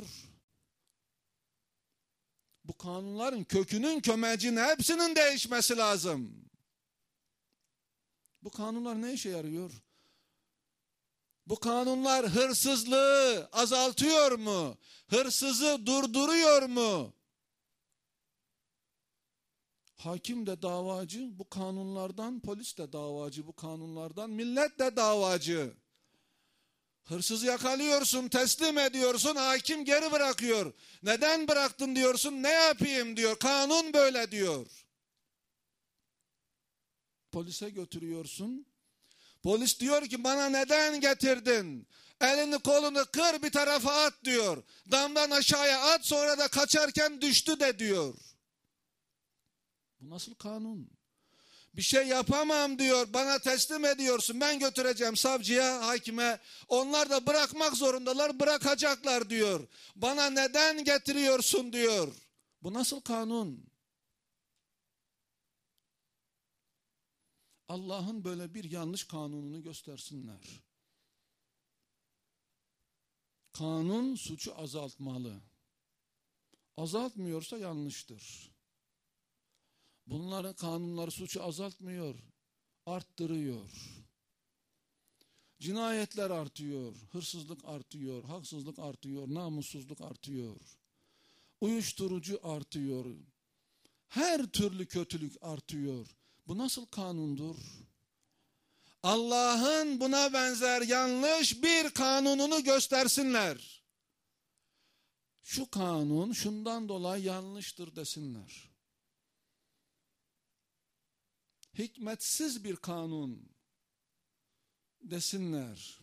Bu kanunların kökünün kömecinin hepsinin değişmesi lazım. Bu kanunlar ne işe yarıyor? Bu kanunlar hırsızlığı azaltıyor mu? Hırsızı durduruyor mu? Hakim de davacı bu kanunlardan, polis de davacı bu kanunlardan, millet de davacı. Hırsızı yakalıyorsun, teslim ediyorsun, hakim geri bırakıyor. Neden bıraktın diyorsun, ne yapayım diyor, kanun böyle diyor. Polise götürüyorsun. Polis diyor ki bana neden getirdin? Elini kolunu kır, bir tarafa at diyor. Damdan aşağıya at, sonra da kaçarken düştü de diyor. Bu nasıl kanun? Bir şey yapamam diyor, bana teslim ediyorsun, ben götüreceğim savcıya, hakime. Onlar da bırakmak zorundalar, bırakacaklar diyor. Bana neden getiriyorsun diyor. Bu nasıl kanun? Allah'ın böyle bir yanlış kanununu göstersinler. Kanun suçu azaltmalı. Azaltmıyorsa yanlıştır. Bunların kanunları suçu azaltmıyor, arttırıyor. Cinayetler artıyor, hırsızlık artıyor, haksızlık artıyor, namussuzluk artıyor. Uyuşturucu artıyor. Her türlü kötülük artıyor. Bu nasıl kanundur? Allah'ın buna benzer yanlış bir kanununu göstersinler. Şu kanun şundan dolayı yanlıştır desinler. Hikmetsiz bir kanun desinler.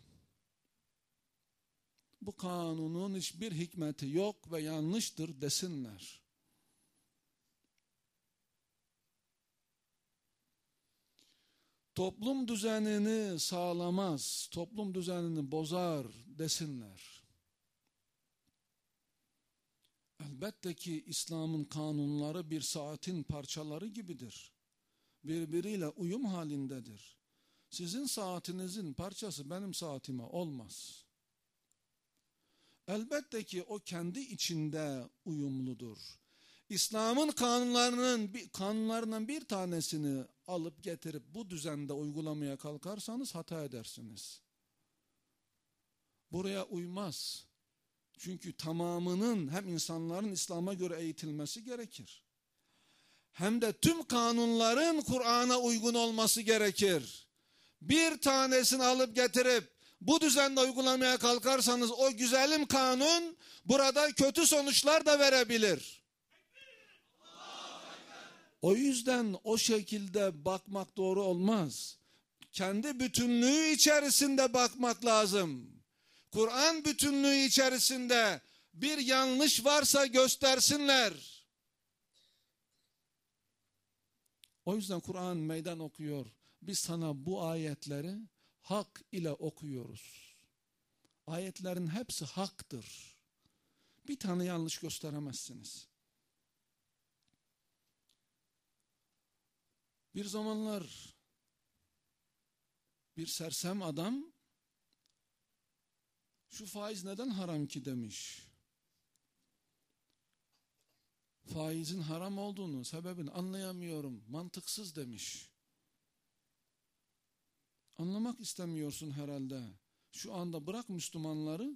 Bu kanunun hiçbir hikmeti yok ve yanlıştır desinler. Toplum düzenini sağlamaz, toplum düzenini bozar desinler. Elbette ki İslam'ın kanunları bir saatin parçaları gibidir. Birbiriyle uyum halindedir. Sizin saatinizin parçası benim saatime olmaz. Elbette ki o kendi içinde uyumludur. İslam'ın kanunlarından bir tanesini alıp getirip bu düzende uygulamaya kalkarsanız hata edersiniz. Buraya uymaz. Çünkü tamamının hem insanların İslam'a göre eğitilmesi gerekir, hem de tüm kanunların Kur'an'a uygun olması gerekir. Bir tanesini alıp getirip bu düzende uygulamaya kalkarsanız o güzelim kanun burada kötü sonuçlar da verebilir. O yüzden o şekilde bakmak doğru olmaz. Kendi bütünlüğü içerisinde bakmak lazım. Kur'an bütünlüğü içerisinde bir yanlış varsa göstersinler. O yüzden Kur'an meydan okuyor. Biz sana bu ayetleri hak ile okuyoruz. Ayetlerin hepsi haktır. Bir tane yanlış gösteremezsiniz. Bir zamanlar bir sersem adam şu faiz neden haram ki demiş. Faizin haram olduğunu, sebebini anlayamıyorum, mantıksız demiş. Anlamak istemiyorsun herhalde. Şu anda bırak Müslümanları,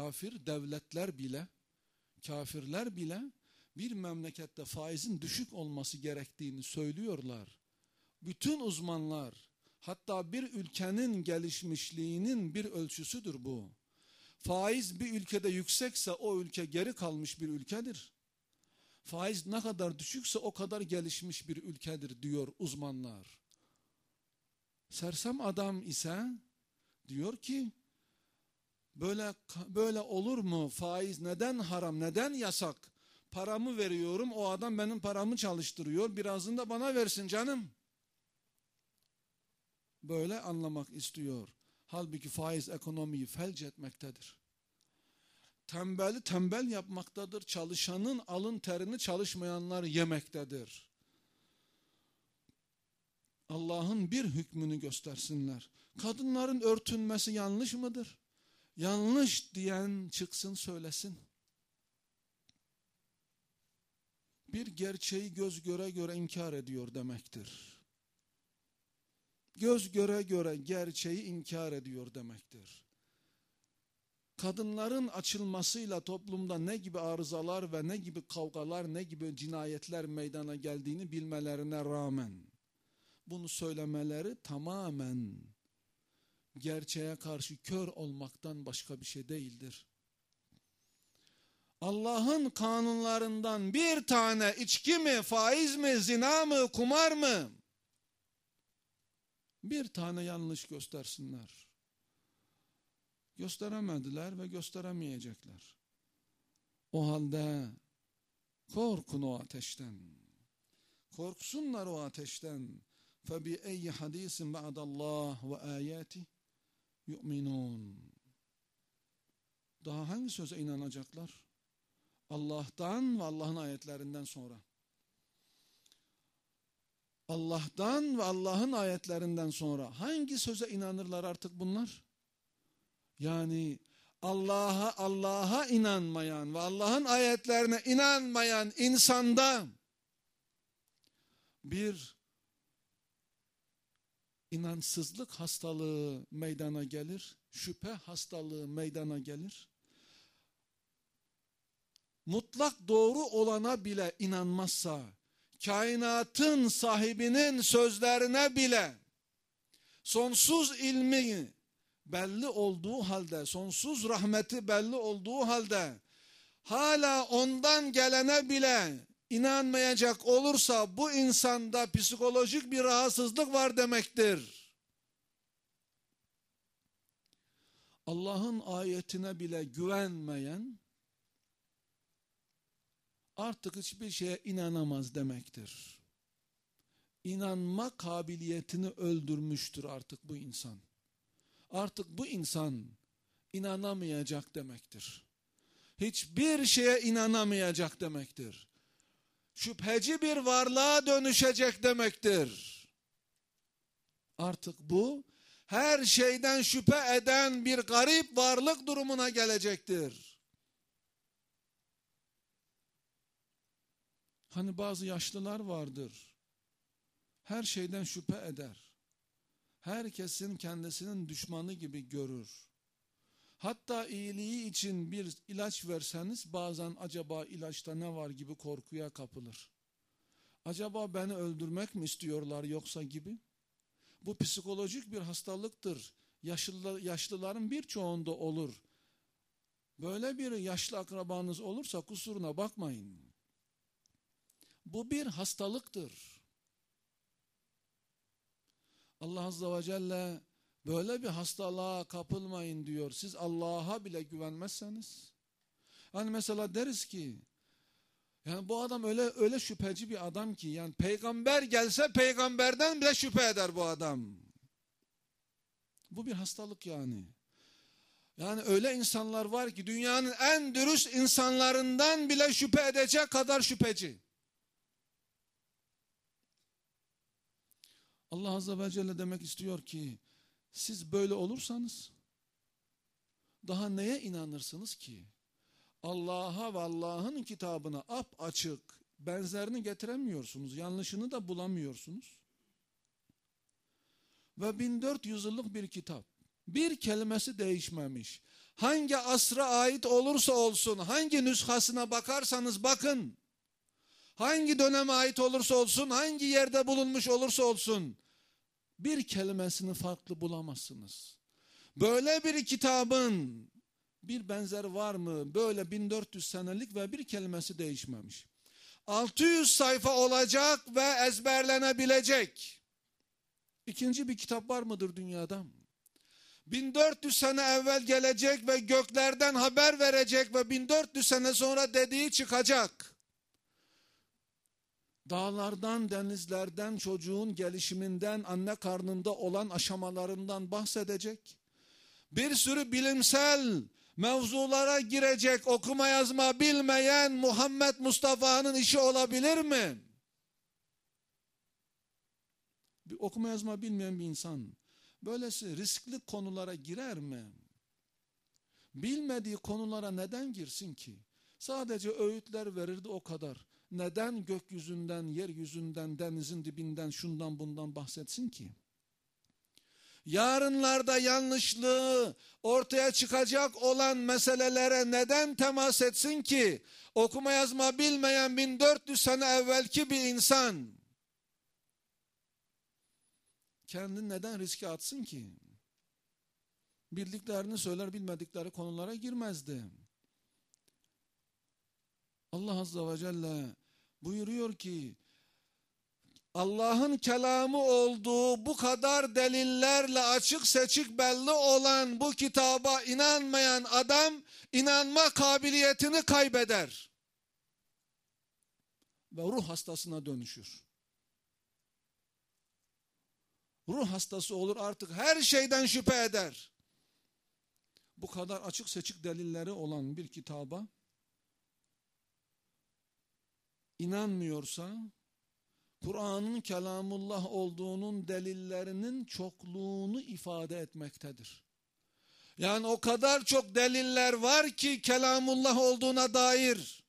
kafirler bile bir memlekette faizin düşük olması gerektiğini söylüyorlar. Bütün uzmanlar, hatta bir ülkenin gelişmişliğinin bir ölçüsüdür bu. Faiz bir ülkede yüksekse o ülke geri kalmış bir ülkedir. Faiz ne kadar düşükse o kadar gelişmiş bir ülkedir diyor uzmanlar. Sersem adam ise diyor ki böyle olur mu? Faiz neden haram, neden yasak? Paramı veriyorum, o adam benim paramı çalıştırıyor, birazını da bana versin canım. Böyle anlamak istiyor. Halbuki faiz ekonomiyi felç etmektedir. Tembeli tembel yapmaktadır. Çalışanın alın terini çalışmayanlar yemektedir. Allah'ın bir hükmünü göstersinler. Kadınların örtünmesi yanlış mıdır? Yanlış diyen çıksın söylesin. Bir gerçeği göz göre göre inkar ediyor demektir. Göz göre göre gerçeği inkar ediyor demektir. Kadınların açılmasıyla toplumda ne gibi arızalar ve ne gibi kavgalar, ne gibi cinayetler meydana geldiğini bilmelerine rağmen bunu söylemeleri tamamen gerçeğe karşı kör olmaktan başka bir şey değildir. Allah'ın kanunlarından bir tane içki mi, faiz mi, zina mı, kumar mı? Bir tane yanlış göstersinler. gösteremediler ve gösteremeyecekler. O halde korkun o ateşten. Korksunlar o ateşten. فَبِأَيِّ حَد۪يسٍ بَعْدَ اللّٰهِ وَآيَاتِهِ يُؤْمِنُونَ. Daha hangi söze inanacaklar? Allah'tan ve Allah'ın ayetlerinden sonra. Allah'tan ve Allah'ın ayetlerinden sonra hangi söze inanırlar artık bunlar? Yani Allah'a inanmayan ve Allah'ın ayetlerine inanmayan insanda bir inançsızlık hastalığı meydana gelir, şüphe hastalığı meydana gelir. Mutlak doğru olana bile inanmazsa, kainatın sahibinin sözlerine bile sonsuz ilmi belli olduğu halde, sonsuz rahmeti belli olduğu halde hala ondan gelene bile inanmayacak olursa bu insanda psikolojik bir rahatsızlık var demektir. Allah'ın ayetine bile güvenmeyen artık hiçbir şeye inanamaz demektir. İnanma kabiliyetini öldürmüştür artık bu insan. Artık bu insan inanamayacak demektir. Hiçbir şeye inanamayacak demektir. Şüpheci bir varlığa dönüşecek demektir. Artık bu her şeyden şüphe eden bir garip varlık durumuna gelecektir. Hani bazı yaşlılar vardır. Her şeyden şüphe eder. Herkesin kendisinin düşmanı gibi görür. Hatta iyiliği için bir ilaç verseniz bazen acaba ilaçta ne var gibi korkuya kapılır. Acaba beni öldürmek mi istiyorlar yoksa gibi. Bu psikolojik bir hastalıktır. Yaşlıların birçoğunda olur. Böyle bir yaşlı akrabanız olursa kusuruna bakmayın. Bu bir hastalıktır. Allah Azze ve Celle böyle bir hastalığa kapılmayın diyor. Siz Allah'a bile güvenmezseniz. Hani mesela deriz ki, yani bu adam öyle şüpheci bir adam ki, yani peygamber gelse peygamberden bile şüphe eder bu adam. Bu bir hastalık yani. Yani öyle insanlar var ki dünyanın en dürüst insanlarından bile şüphe edecek kadar şüpheci. Allah Azze ve Celle demek istiyor ki, siz böyle olursanız daha neye inanırsınız ki? Allah'a ve Allah'ın kitabına apaçık benzerini getiremiyorsunuz. Yanlışını da bulamıyorsunuz. Ve 1400 yıllık bir kitap. Bir kelimesi değişmemiş. Hangi asra ait olursa olsun, hangi nüshasına bakarsanız bakın. Hangi döneme ait olursa olsun, hangi yerde bulunmuş olursa olsun, bir kelimesini farklı bulamazsınız. Böyle bir kitabın bir benzeri var mı? Böyle 1400 senelik ve bir kelimesi değişmemiş. 600 sayfa olacak ve ezberlenebilecek. İkinci bir kitap var mıdır dünyada? 1400 sene evvel gelecek ve göklerden haber verecek ve 1400 sene sonra dediği çıkacak. Dağlardan, denizlerden, çocuğun gelişiminden, anne karnında olan aşamalarından bahsedecek. Bir sürü bilimsel mevzulara girecek, okuma yazma bilmeyen Muhammed Mustafa'nın işi olabilir mi? Bir okuma yazma bilmeyen bir insan böylesi riskli konulara girer mi? Bilmediği konulara neden girsin ki? Sadece öğütler verirdi o kadar. Neden gökyüzünden, yeryüzünden, denizin dibinden, şundan bundan bahsetsin ki? Yarınlarda yanlışlığı ortaya çıkacak olan meselelere neden temas etsin ki? Okuma yazma bilmeyen 1400 sene evvelki bir insan kendini neden riske atsın ki? Bildiklerini söyler, bilmedikleri konulara girmezdi. Allah Azze ve Celle buyuruyor ki, Allah'ın kelamı olduğu bu kadar delillerle açık seçik belli olan bu kitaba inanmayan adam inanma kabiliyetini kaybeder. Ve ruh hastasına dönüşür. Ruh hastası olur, artık her şeyden şüphe eder. Bu kadar açık seçik delilleri olan bir kitaba inanmıyorsa, Kur'an'ın kelamullah olduğunun delillerinin çokluğunu ifade etmektedir. Yani o kadar çok deliller var ki kelamullah olduğuna dair.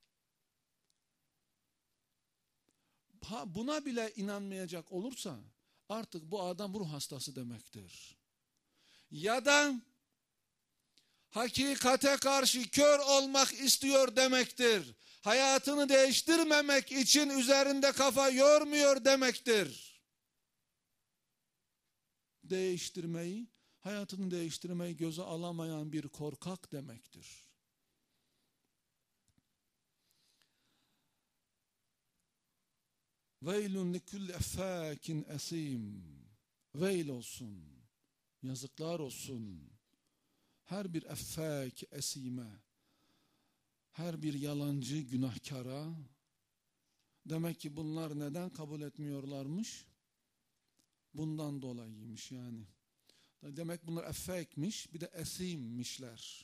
Buna bile inanmayacak olursa artık bu adam ruh hastası demektir. Ya da hakikate karşı kör olmak istiyor demektir. Hayatını değiştirmemek için üzerinde kafa yormuyor demektir. Hayatını değiştirmeyi göze alamayan bir korkak demektir. Veylun likulli effâkin esim. Veil olsun, yazıklar olsun her bir effâk esime, her bir yalancı günahkara. Demek ki bunlar neden kabul etmiyorlarmış? Bundan dolayıymış yani. Demek bunlar effekmiş, bir de esimmişler.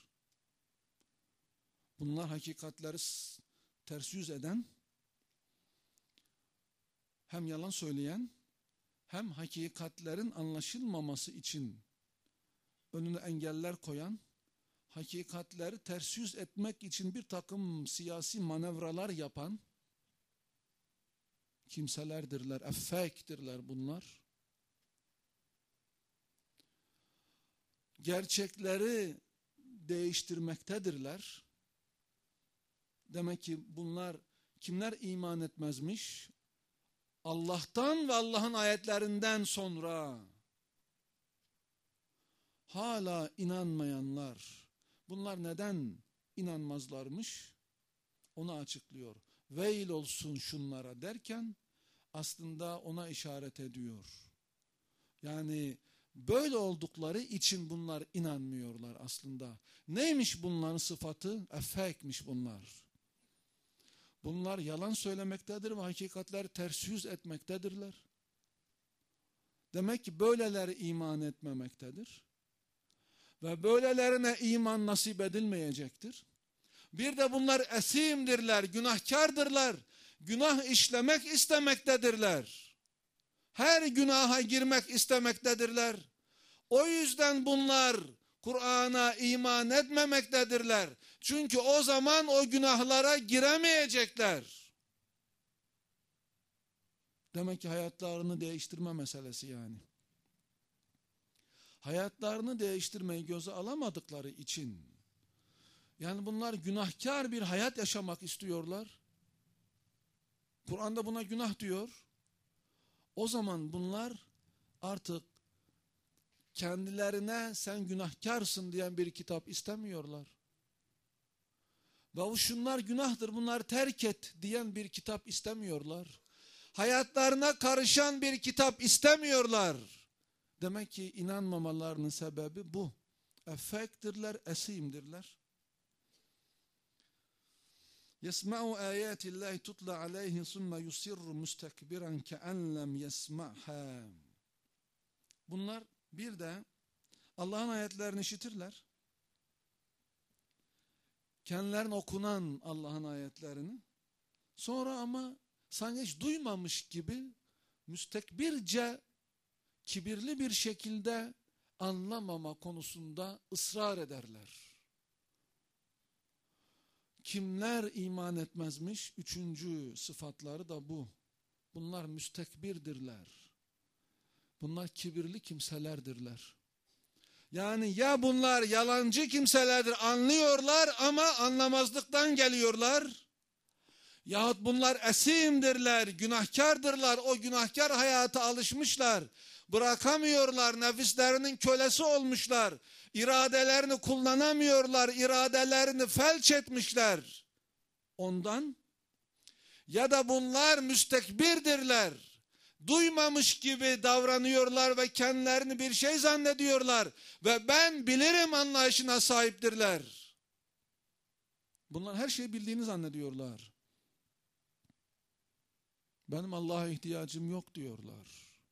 Bunlar hakikatleri ters yüz eden, hem yalan söyleyen, hem hakikatlerin anlaşılmaması için önüne engeller koyan, hakikatleri ters yüz etmek için bir takım siyasi manevralar yapan kimselerdirler, effektirler bunlar. Gerçekleri değiştirmektedirler. Demek ki bunlar kimler iman etmezmiş? Allah'tan ve Allah'ın ayetlerinden sonra hala inanmayanlar. Bunlar neden inanmazlarmış? Onu açıklıyor. Veil olsun şunlara derken aslında ona işaret ediyor. Yani böyle oldukları için bunlar inanmıyorlar aslında. Neymiş bunların sıfatı? Effekmiş bunlar. Bunlar yalan söylemektedir ve hakikatleri ters yüz etmektedirler. Demek ki böyleleri iman etmemektedir. Ve böylelerine iman nasip edilmeyecektir. Bir de bunlar esimdirler, günahkardırlar. Günah işlemek istemektedirler. Her günaha girmek istemektedirler. O yüzden bunlar Kur'an'a iman etmemektedirler. Çünkü o zaman o günahlara giremeyecekler. Demek ki hayatlarını değiştirme meselesi yani. Hayatlarını değiştirmeyi göze alamadıkları için, yani bunlar günahkar bir hayat yaşamak istiyorlar. Kur'an'da buna günah diyor. O zaman bunlar artık kendilerine sen günahkarsın diyen bir kitap istemiyorlar. Ve şunlar günahtır, bunları terk et diyen bir kitap istemiyorlar. Hayatlarına karışan bir kitap istemiyorlar. Demek ki inanmamalarının sebebi bu. Effektirler, esimdirler. يَسْمَعُ آيَاتِ اللّٰهِ تُطْلَ عَلَيْهِ ثُمَّ يُسِرُّ مُسْتَكْبِرًا كَأَنْ لَمْ يَسْمَعْهَا. Bunlar bir de Allah'ın ayetlerini işitirler. Kendilerine okunan Allah'ın ayetlerini. Sonra ama sanki hiç duymamış gibi müstekbirce, kibirli bir şekilde anlamama konusunda ısrar ederler. Kimler iman etmezmiş? Üçüncü sıfatları da bu. Bunlar müstekbirdirler. Bunlar kibirli kimselerdirler. Yani ya bunlar yalancı kimselerdir, anlıyorlar ama anlamazlıktan geliyorlar. Yahut bunlar esimdirler, günahkardırlar, o günahkar hayata alışmışlar. Bırakamıyorlar, nefislerinin kölesi olmuşlar. İradelerini kullanamıyorlar, iradelerini felç etmişler. Ondan ya da bunlar müstekbirdirler. duymamış gibi davranıyorlar ve kendilerini bir şey zannediyorlar ve ben bilirim anlayışına sahiptirler. Bunlar her şeyi bildiğini zannediyorlar. Benim Allah'a ihtiyacım yok diyorlar.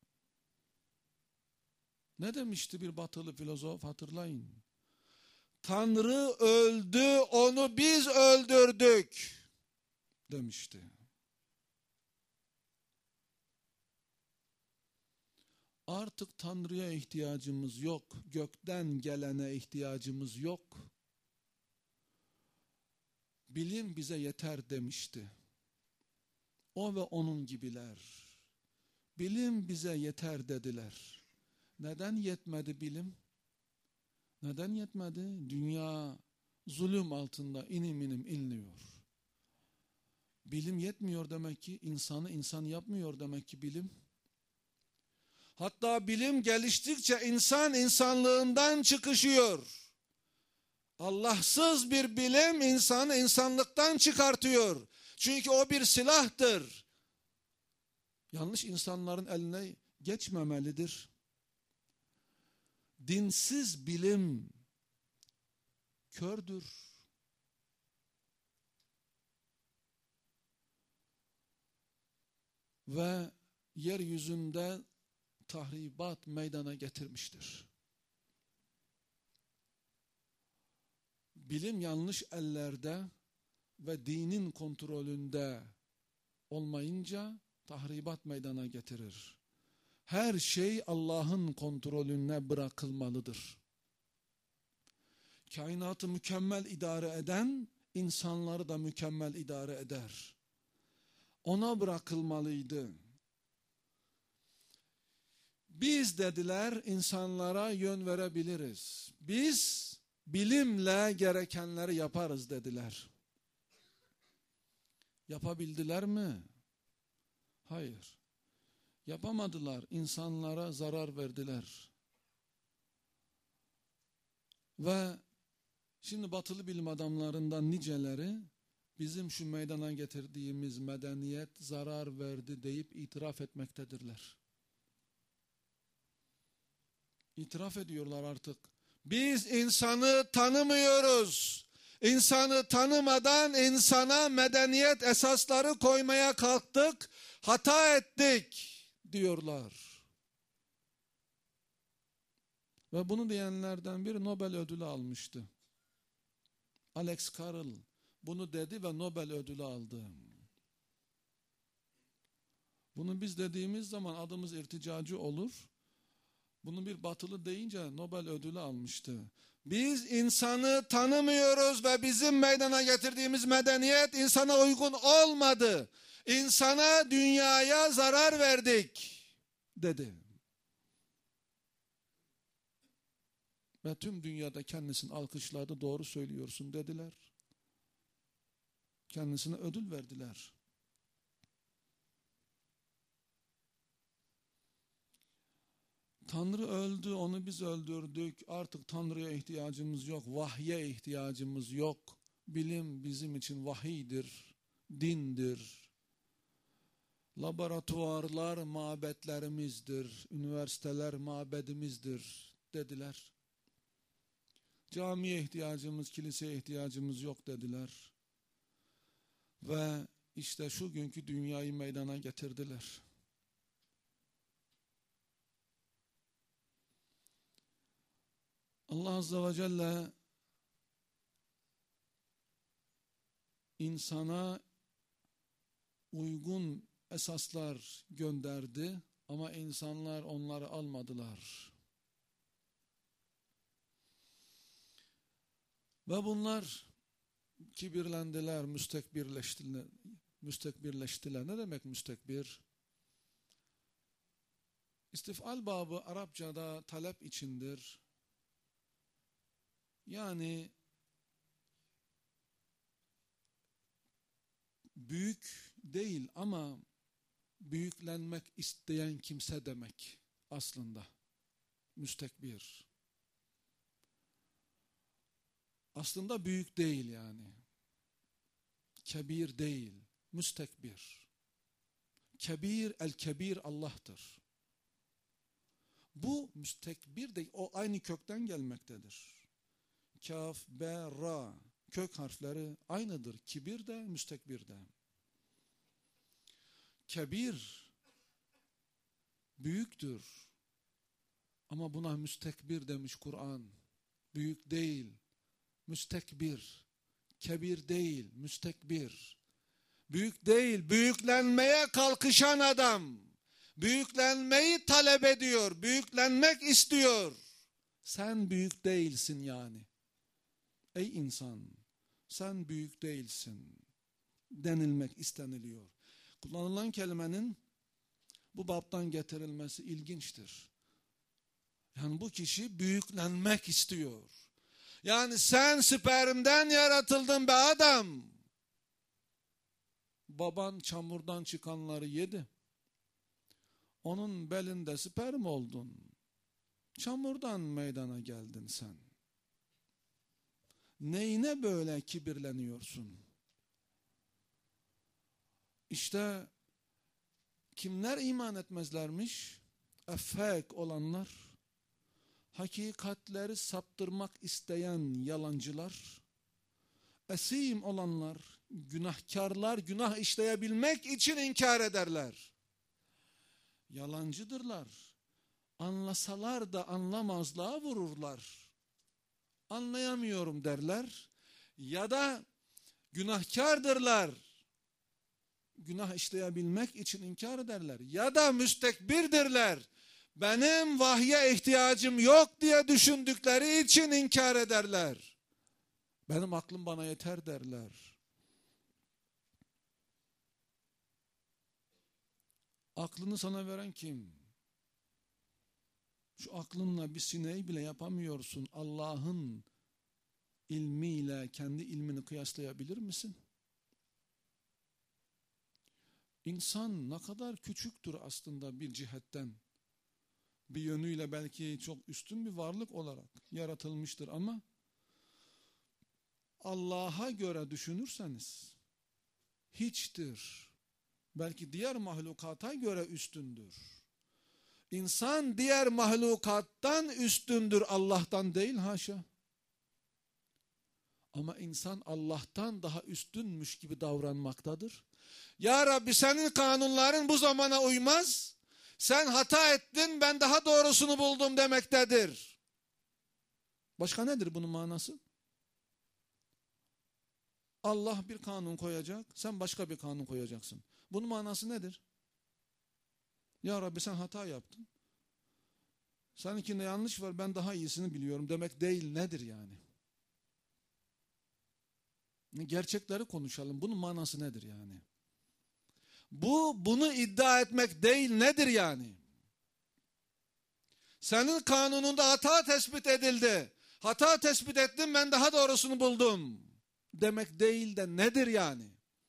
Ne demişti bir batılı filozof, hatırlayın. Tanrı öldü, onu biz öldürdük demişti. Artık Tanrı'ya ihtiyacımız yok. Gökten gelene ihtiyacımız yok. Bilim bize yeter demişti. O ve onun gibiler. Bilim bize yeter dediler. Neden yetmedi bilim? Neden yetmedi? Dünya zulüm altında inim inim inliyor. Bilim yetmiyor demek ki, insanı insan yapmıyor demek ki bilim. Hatta bilim geliştikçe insan insanlığından çıkışıyor. Allahsız bir bilim insanı insanlıktan çıkartıyor. Çünkü o bir silahtır. Yanlış insanların eline geçmemelidir. Dinsiz bilim kördür. Ve yeryüzünde tahribat meydana getirmiştir. Bilim yanlış ellerde ve dinin kontrolünde olmayınca tahribat meydana getirir. Her şey Allah'ın kontrolüne bırakılmalıdır. Kainatı mükemmel idare eden, insanları da mükemmel idare eder. Ona bırakılmalıydı. Biz dediler insanlara yön verebiliriz. Biz bilimle gerekenleri yaparız dediler. Yapabildiler mi? Hayır. Yapamadılar. İnsanlara zarar verdiler. Ve şimdi batılı bilim adamlarından niceleri bizim şu meydana getirdiğimiz medeniyet zarar verdi deyip itiraf etmektedirler. İtiraf ediyorlar artık. Biz insanı tanımıyoruz. İnsanı tanımadan insana medeniyet esasları koymaya kalktık, hata ettik diyorlar. Ve bunu diyenlerden biri Nobel ödülü almıştı. Alex Carrel bunu dedi ve Nobel ödülü aldı. Bunu biz dediğimiz zaman adımız irticacı olur. Bunu bir batılı deyince Nobel ödülü almıştı. Biz insanı tanımıyoruz ve bizim meydana getirdiğimiz medeniyet insana uygun olmadı. İnsana, dünyaya zarar verdik dedi. Ve tüm dünyada kendisini alkışladı, doğru söylüyorsun dediler. Kendisine ödül verdiler. Tanrı öldü, onu biz öldürdük. Artık Tanrı'ya ihtiyacımız yok, vahye ihtiyacımız yok. Bilim bizim için vahiydir, dindir. Laboratuvarlar mabetlerimizdir, üniversiteler mabedimizdir dediler. Camiye ihtiyacımız, kiliseye ihtiyacımız yok dediler. Ve işte şu günkü dünyayı meydana getirdiler. Allah Azze ve Celle insana uygun esaslar gönderdi ama insanlar onları almadılar. Ve bunlar kibirlendiler, müstekbirleştiler. Ne demek müstekbir? İstifal babı Arapçada talep içindir. Yani büyük değil ama büyüklenmek isteyen kimse demek aslında. Müstekbir. Aslında büyük değil yani. Kebir değil, müstekbir. Kebir, el-kebir Allah'tır. Bu müstekbir de o aynı kökten gelmektedir. Kaf, be, ra kök harfleri aynıdır. Kibir de, müstekbir de. Kebir büyüktür. Ama buna müstekbir demiş Kur'an. Büyük değil, müstekbir. Kebir değil, müstekbir. Büyük değil, büyüklenmeye kalkışan adam. Büyüklenmeyi talep ediyor, büyüklenmek istiyor. Sen büyük değilsin yani. Ey insan, sen büyük değilsin denilmek isteniliyor. Kullanılan kelimenin bu babtan getirilmesi ilginçtir. Yani bu kişi büyüklenmek istiyor. Yani sen spermden yaratıldın be adam. Baban çamurdan çıkanları yedi. Onun belinde sperm oldun. Çamurdan meydana geldin sen. Neyine böyle kibirleniyorsun? İşte kimler iman etmezlermiş? Effek olanlar, hakikatleri saptırmak isteyen yalancılar, esim olanlar, günahkarlar, günah işleyebilmek için inkar ederler. Yalancıdırlar. Anlasalar da anlamazlığa vururlar. Anlayamıyorum derler. Ya da günahkardırlar. Günah işleyebilmek için inkar ederler. Ya da müstekbirdirler. Benim vahye ihtiyacım yok diye düşündükleri için inkar ederler. Benim aklım bana yeter derler. Aklını sana veren kim? Şu aklınla bir sineği bile yapamıyorsun. Allah'ın ilmiyle kendi ilmini kıyaslayabilir misin? İnsan ne kadar küçüktür aslında bir cihetten. Bir yönüyle belki çok üstün bir varlık olarak yaratılmıştır ama Allah'a göre düşünürseniz hiçtir. Belki diğer mahlukata göre üstündür. İnsan diğer mahlukattan üstündür, Allah'tan değil haşa. Ama insan Allah'tan daha üstünmüş gibi davranmaktadır. Ya Rabbi senin kanunların bu zamana uymaz. Sen hata ettin, ben daha doğrusunu buldum demektedir. Başka nedir bunun manası? Allah bir kanun koyacak, sen başka bir kanun koyacaksın. Bunun manası nedir? Ya Rabbi sen hata yaptın. Seninkinde yanlış var, ben daha iyisini biliyorum demek değil, nedir yani? Gerçekleri konuşalım. Bunun manası nedir yani? Bunu iddia etmek değil, nedir yani? Senin kanununda hata tespit edildi. Hata tespit ettim, ben daha doğrusunu buldum demek değil de nedir yani?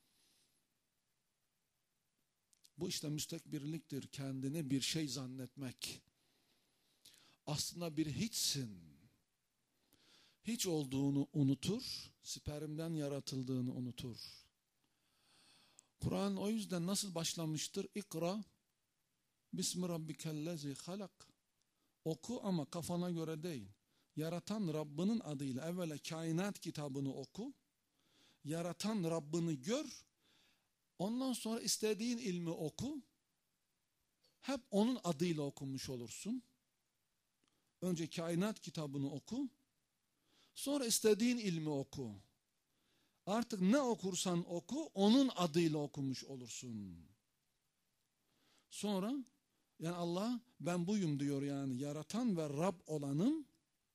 Bu işte müstekbirliktir. Kendini bir şey zannetmek. Aslında bir hiçsin. Hiç olduğunu unutur. Spermden yaratıldığını unutur. Kur'an o yüzden nasıl başlamıştır? İkra bismi rabbikellezi halak. Oku ama kafana göre değil. Yaratan Rabbinin adıyla. Evvela kainat kitabını oku. Yaratan Rabbini gör. Ondan sonra istediğin ilmi oku. Hep onun adıyla okumuş olursun. Önce kainat kitabını oku. Sonra istediğin ilmi oku. Artık ne okursan oku, onun adıyla okumuş olursun. Sonra yani Allah ben buyum diyor yani, yaratan ve Rab olanım.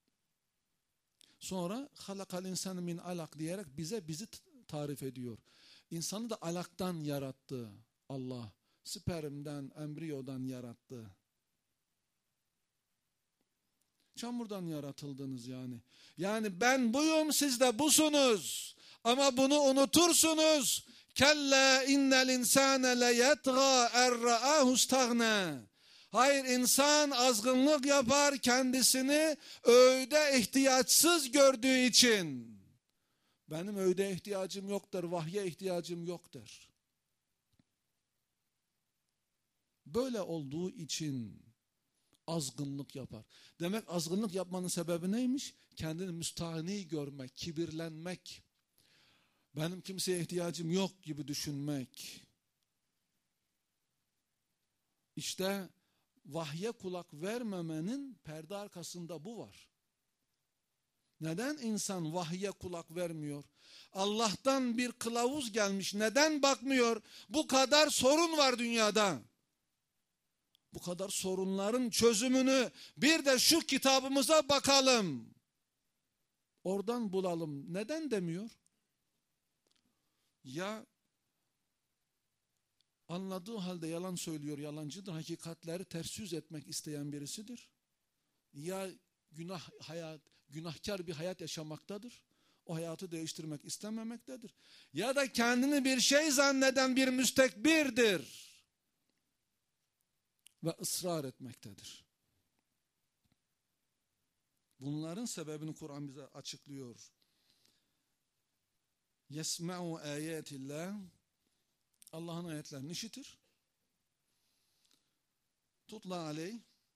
Sonra halakal insanı min alak diyerek bizi tarif ediyor. İnsanı da alaktan yarattı Allah. Spermden, embriyodan yarattı. Çamurdan yaratıldınız yani. Yani ben buyum, siz de busunuz. Ama bunu unutursunuz. Kella innel insane le yetgâ erra'ahu istagna. Hayır, insan azgınlık yapar kendisini öğüde ihtiyaçsız gördüğü için. Benim öğüde ihtiyacım yoktur, vahye ihtiyacım yoktur. Böyle olduğu için azgınlık yapar. Demek azgınlık yapmanın sebebi neymiş? Kendini müstahni görmek, kibirlenmek, benim kimseye ihtiyacım yok gibi düşünmek. İşte vahye kulak vermemenin perde arkasında bu var. Neden insan vahye kulak vermiyor? Allah'tan bir kılavuz gelmiş. Neden bakmıyor? Bu kadar sorun var dünyada. Bu kadar sorunların çözümünü bir de şu kitabımıza bakalım. Oradan bulalım. Neden demiyor? Ya anladığı halde yalan söylüyor, yalancıdır. Hakikatleri ters yüz etmek isteyen birisidir. Ya günahkar bir hayat yaşamaktadır. O hayatı değiştirmek istememektedir. Ya da kendini bir şey zanneden bir müstekbirdir. Ve ısrar etmektedir. Bunların sebebini Kur'an bize açıklıyor. Yesma'u ayetillah. Allah'ın ayetlerini işitir. Tutla aleyh.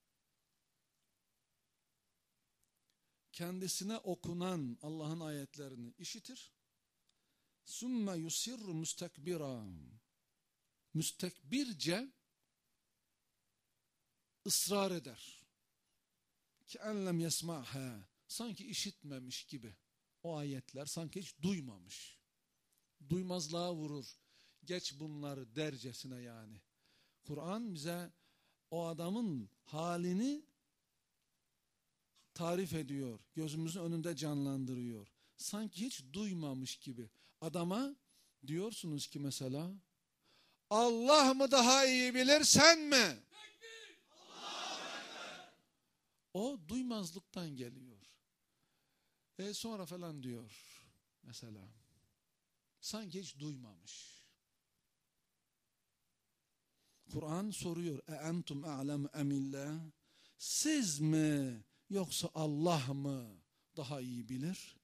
Kendisine okunan Allah'ın ayetlerini işitir. Sümme yusirru müstekbira. Müstekbirce ısrar eder. Ki enlem yesma'ha. Sanki işitmemiş gibi. O ayetler sanki hiç duymamış. Duymazlığa vurur. Geç bunları dercesine yani. Kur'an bize o adamın halini tarif ediyor. Gözümüzün önünde canlandırıyor. Sanki hiç duymamış gibi. Adama diyorsunuz ki mesela, Allah mı daha iyi bilir, sen mi? O duymazlıktan geliyor. Sonra falan diyor mesela. Sanki hiç duymamış. Kur'an soruyor. Entum a'lem emillah? Siz mi yoksa Allah mı daha iyi bilir?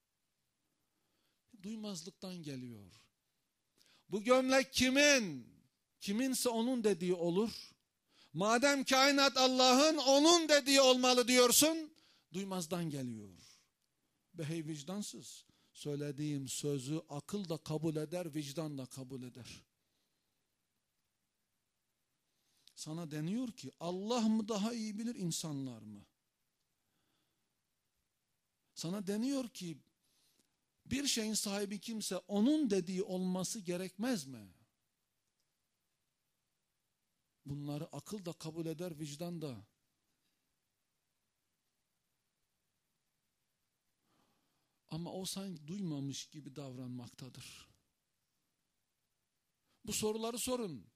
Duymazlıktan geliyor. Bu gömlek kimin? Kiminse onun dediği olur. Madem kainat Allah'ın, onun dediği olmalı diyorsun. Duymazdan geliyor. Behey vicdansız. Söylediğim sözü akıl da kabul eder, vicdan da kabul eder. Sana deniyor ki Allah mı daha iyi bilir, insanlar mı? Sana deniyor ki bir şeyin sahibi kimse, onun dediği olması gerekmez mi? Bunları akıl da kabul eder, vicdan da. Ama o sanki duymamış gibi davranmaktadır. Bu soruları sorun.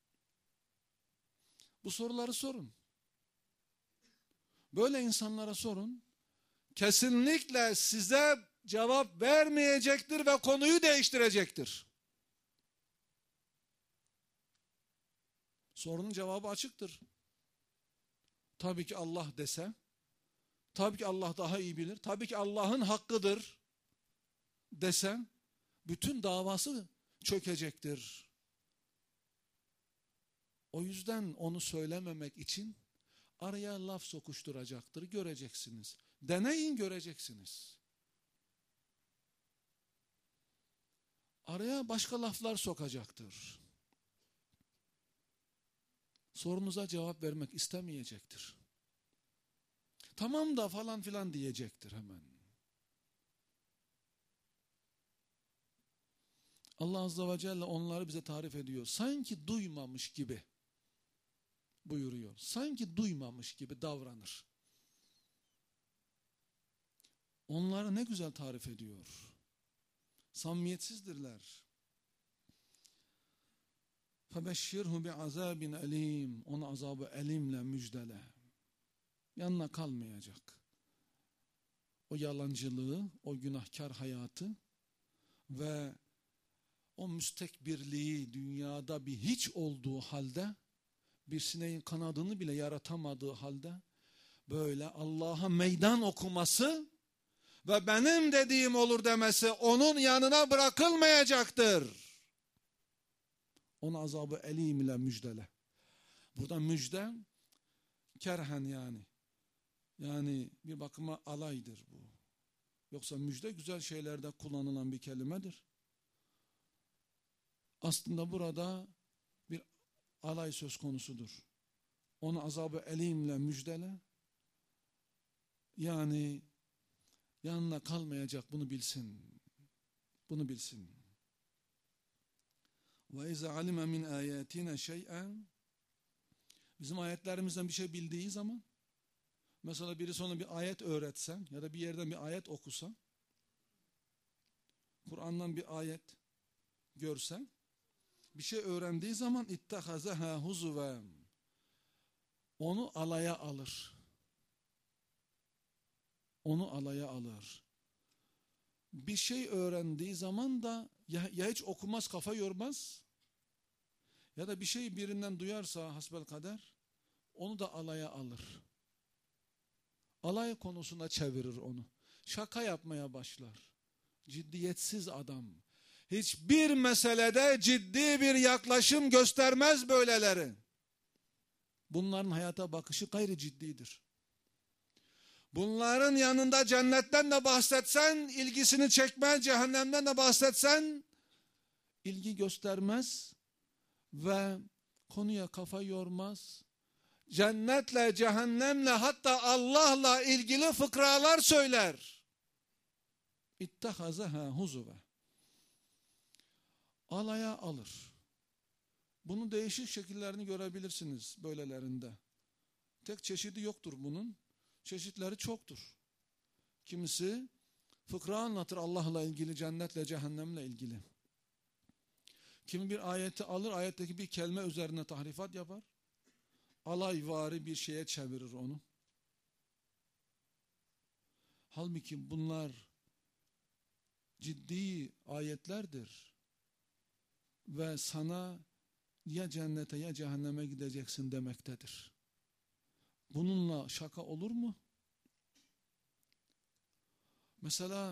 Bu soruları sorun. Böyle insanlara sorun. Kesinlikle size cevap vermeyecektir ve konuyu değiştirecektir. Sorunun cevabı açıktır. Tabii ki Allah dese, tabii ki Allah daha iyi bilir, tabii ki Allah'ın hakkıdır desen, bütün davası çökecektir. O yüzden onu söylememek için araya laf sokuşturacaktır, göreceksiniz. Deneyin, göreceksiniz. Araya başka laflar sokacaktır. Sorunuza cevap vermek istemeyecektir. Tamam da falan filan diyecektir hemen. Allah Azze ve Celle onları bize tarif ediyor. Sanki duymamış gibi buyuruyor. Sanki duymamış gibi davranır. Onları ne güzel tarif ediyor. Samimiyetsizdirler. فَبَشِّرْهُ بِعَذَابٍ اَلِيمٍ. Onu azabı elimle müjdele. Yanına kalmayacak. O yalancılığı, o günahkar hayatı ve o müstekbirliği dünyada bir hiç olduğu halde, bir sineğin kanadını bile yaratamadığı halde, böyle Allah'a meydan okuması ve benim dediğim olur demesi onun yanına bırakılmayacaktır. Onu azabı elim ile müjdele. Burada müjde kerhen yani. Yani bir bakıma alaydır bu. Yoksa müjde güzel şeylerde kullanılan bir kelimedir. Aslında burada bir alay söz konusudur. Onu azabı elimle müjdele. Yani yanına kalmayacak, bunu bilsin. Bunu bilsin. Ve izâ alime min âyâtîne şey'en, bizim ayetlerimizden bir şey bildiği zaman, mesela biri sonra bir ayet öğretsen ya da bir yerden bir ayet okusan, Kur'an'dan bir ayet görsen, bir şey öğrendiği zaman ittehazâhâ huzuven, onu alaya alır. Onu alaya alır. Bir şey öğrendiği zaman da ya hiç okumaz, kafa yormaz, ya da bir şey birinden duyarsa hasbelkader onu da alaya alır. Alay konusuna çevirir onu. Şaka yapmaya başlar. Ciddiyetsiz adam. Hiçbir meselede ciddi bir yaklaşım göstermez böyleleri. Bunların hayata bakışı gayri ciddidir. Bunların yanında cennetten de bahsetsen ilgisini çekmez, cehennemden de bahsetsen ilgi göstermez ve konuya kafa yormaz. Cennetle, cehennemle, hatta Allah'la ilgili fıkralar söyler. İttehazeha huzuve. Alaya alır. Bunun değişik şekillerini görebilirsiniz böylelerinde. Tek çeşidi yoktur bunun. Çeşitleri çoktur. Kimisi fıkra anlatır Allah'la ilgili, cennetle, cehennemle ilgili. Kimi bir ayeti alır, ayetteki bir kelime üzerine tahrifat yapar. Alayvari bir şeye çevirir onu. Halbuki bunlar ciddi ayetlerdir. Ve sana ya cennete ya cehenneme gideceksin demektedir. Bununla şaka olur mu? Mesela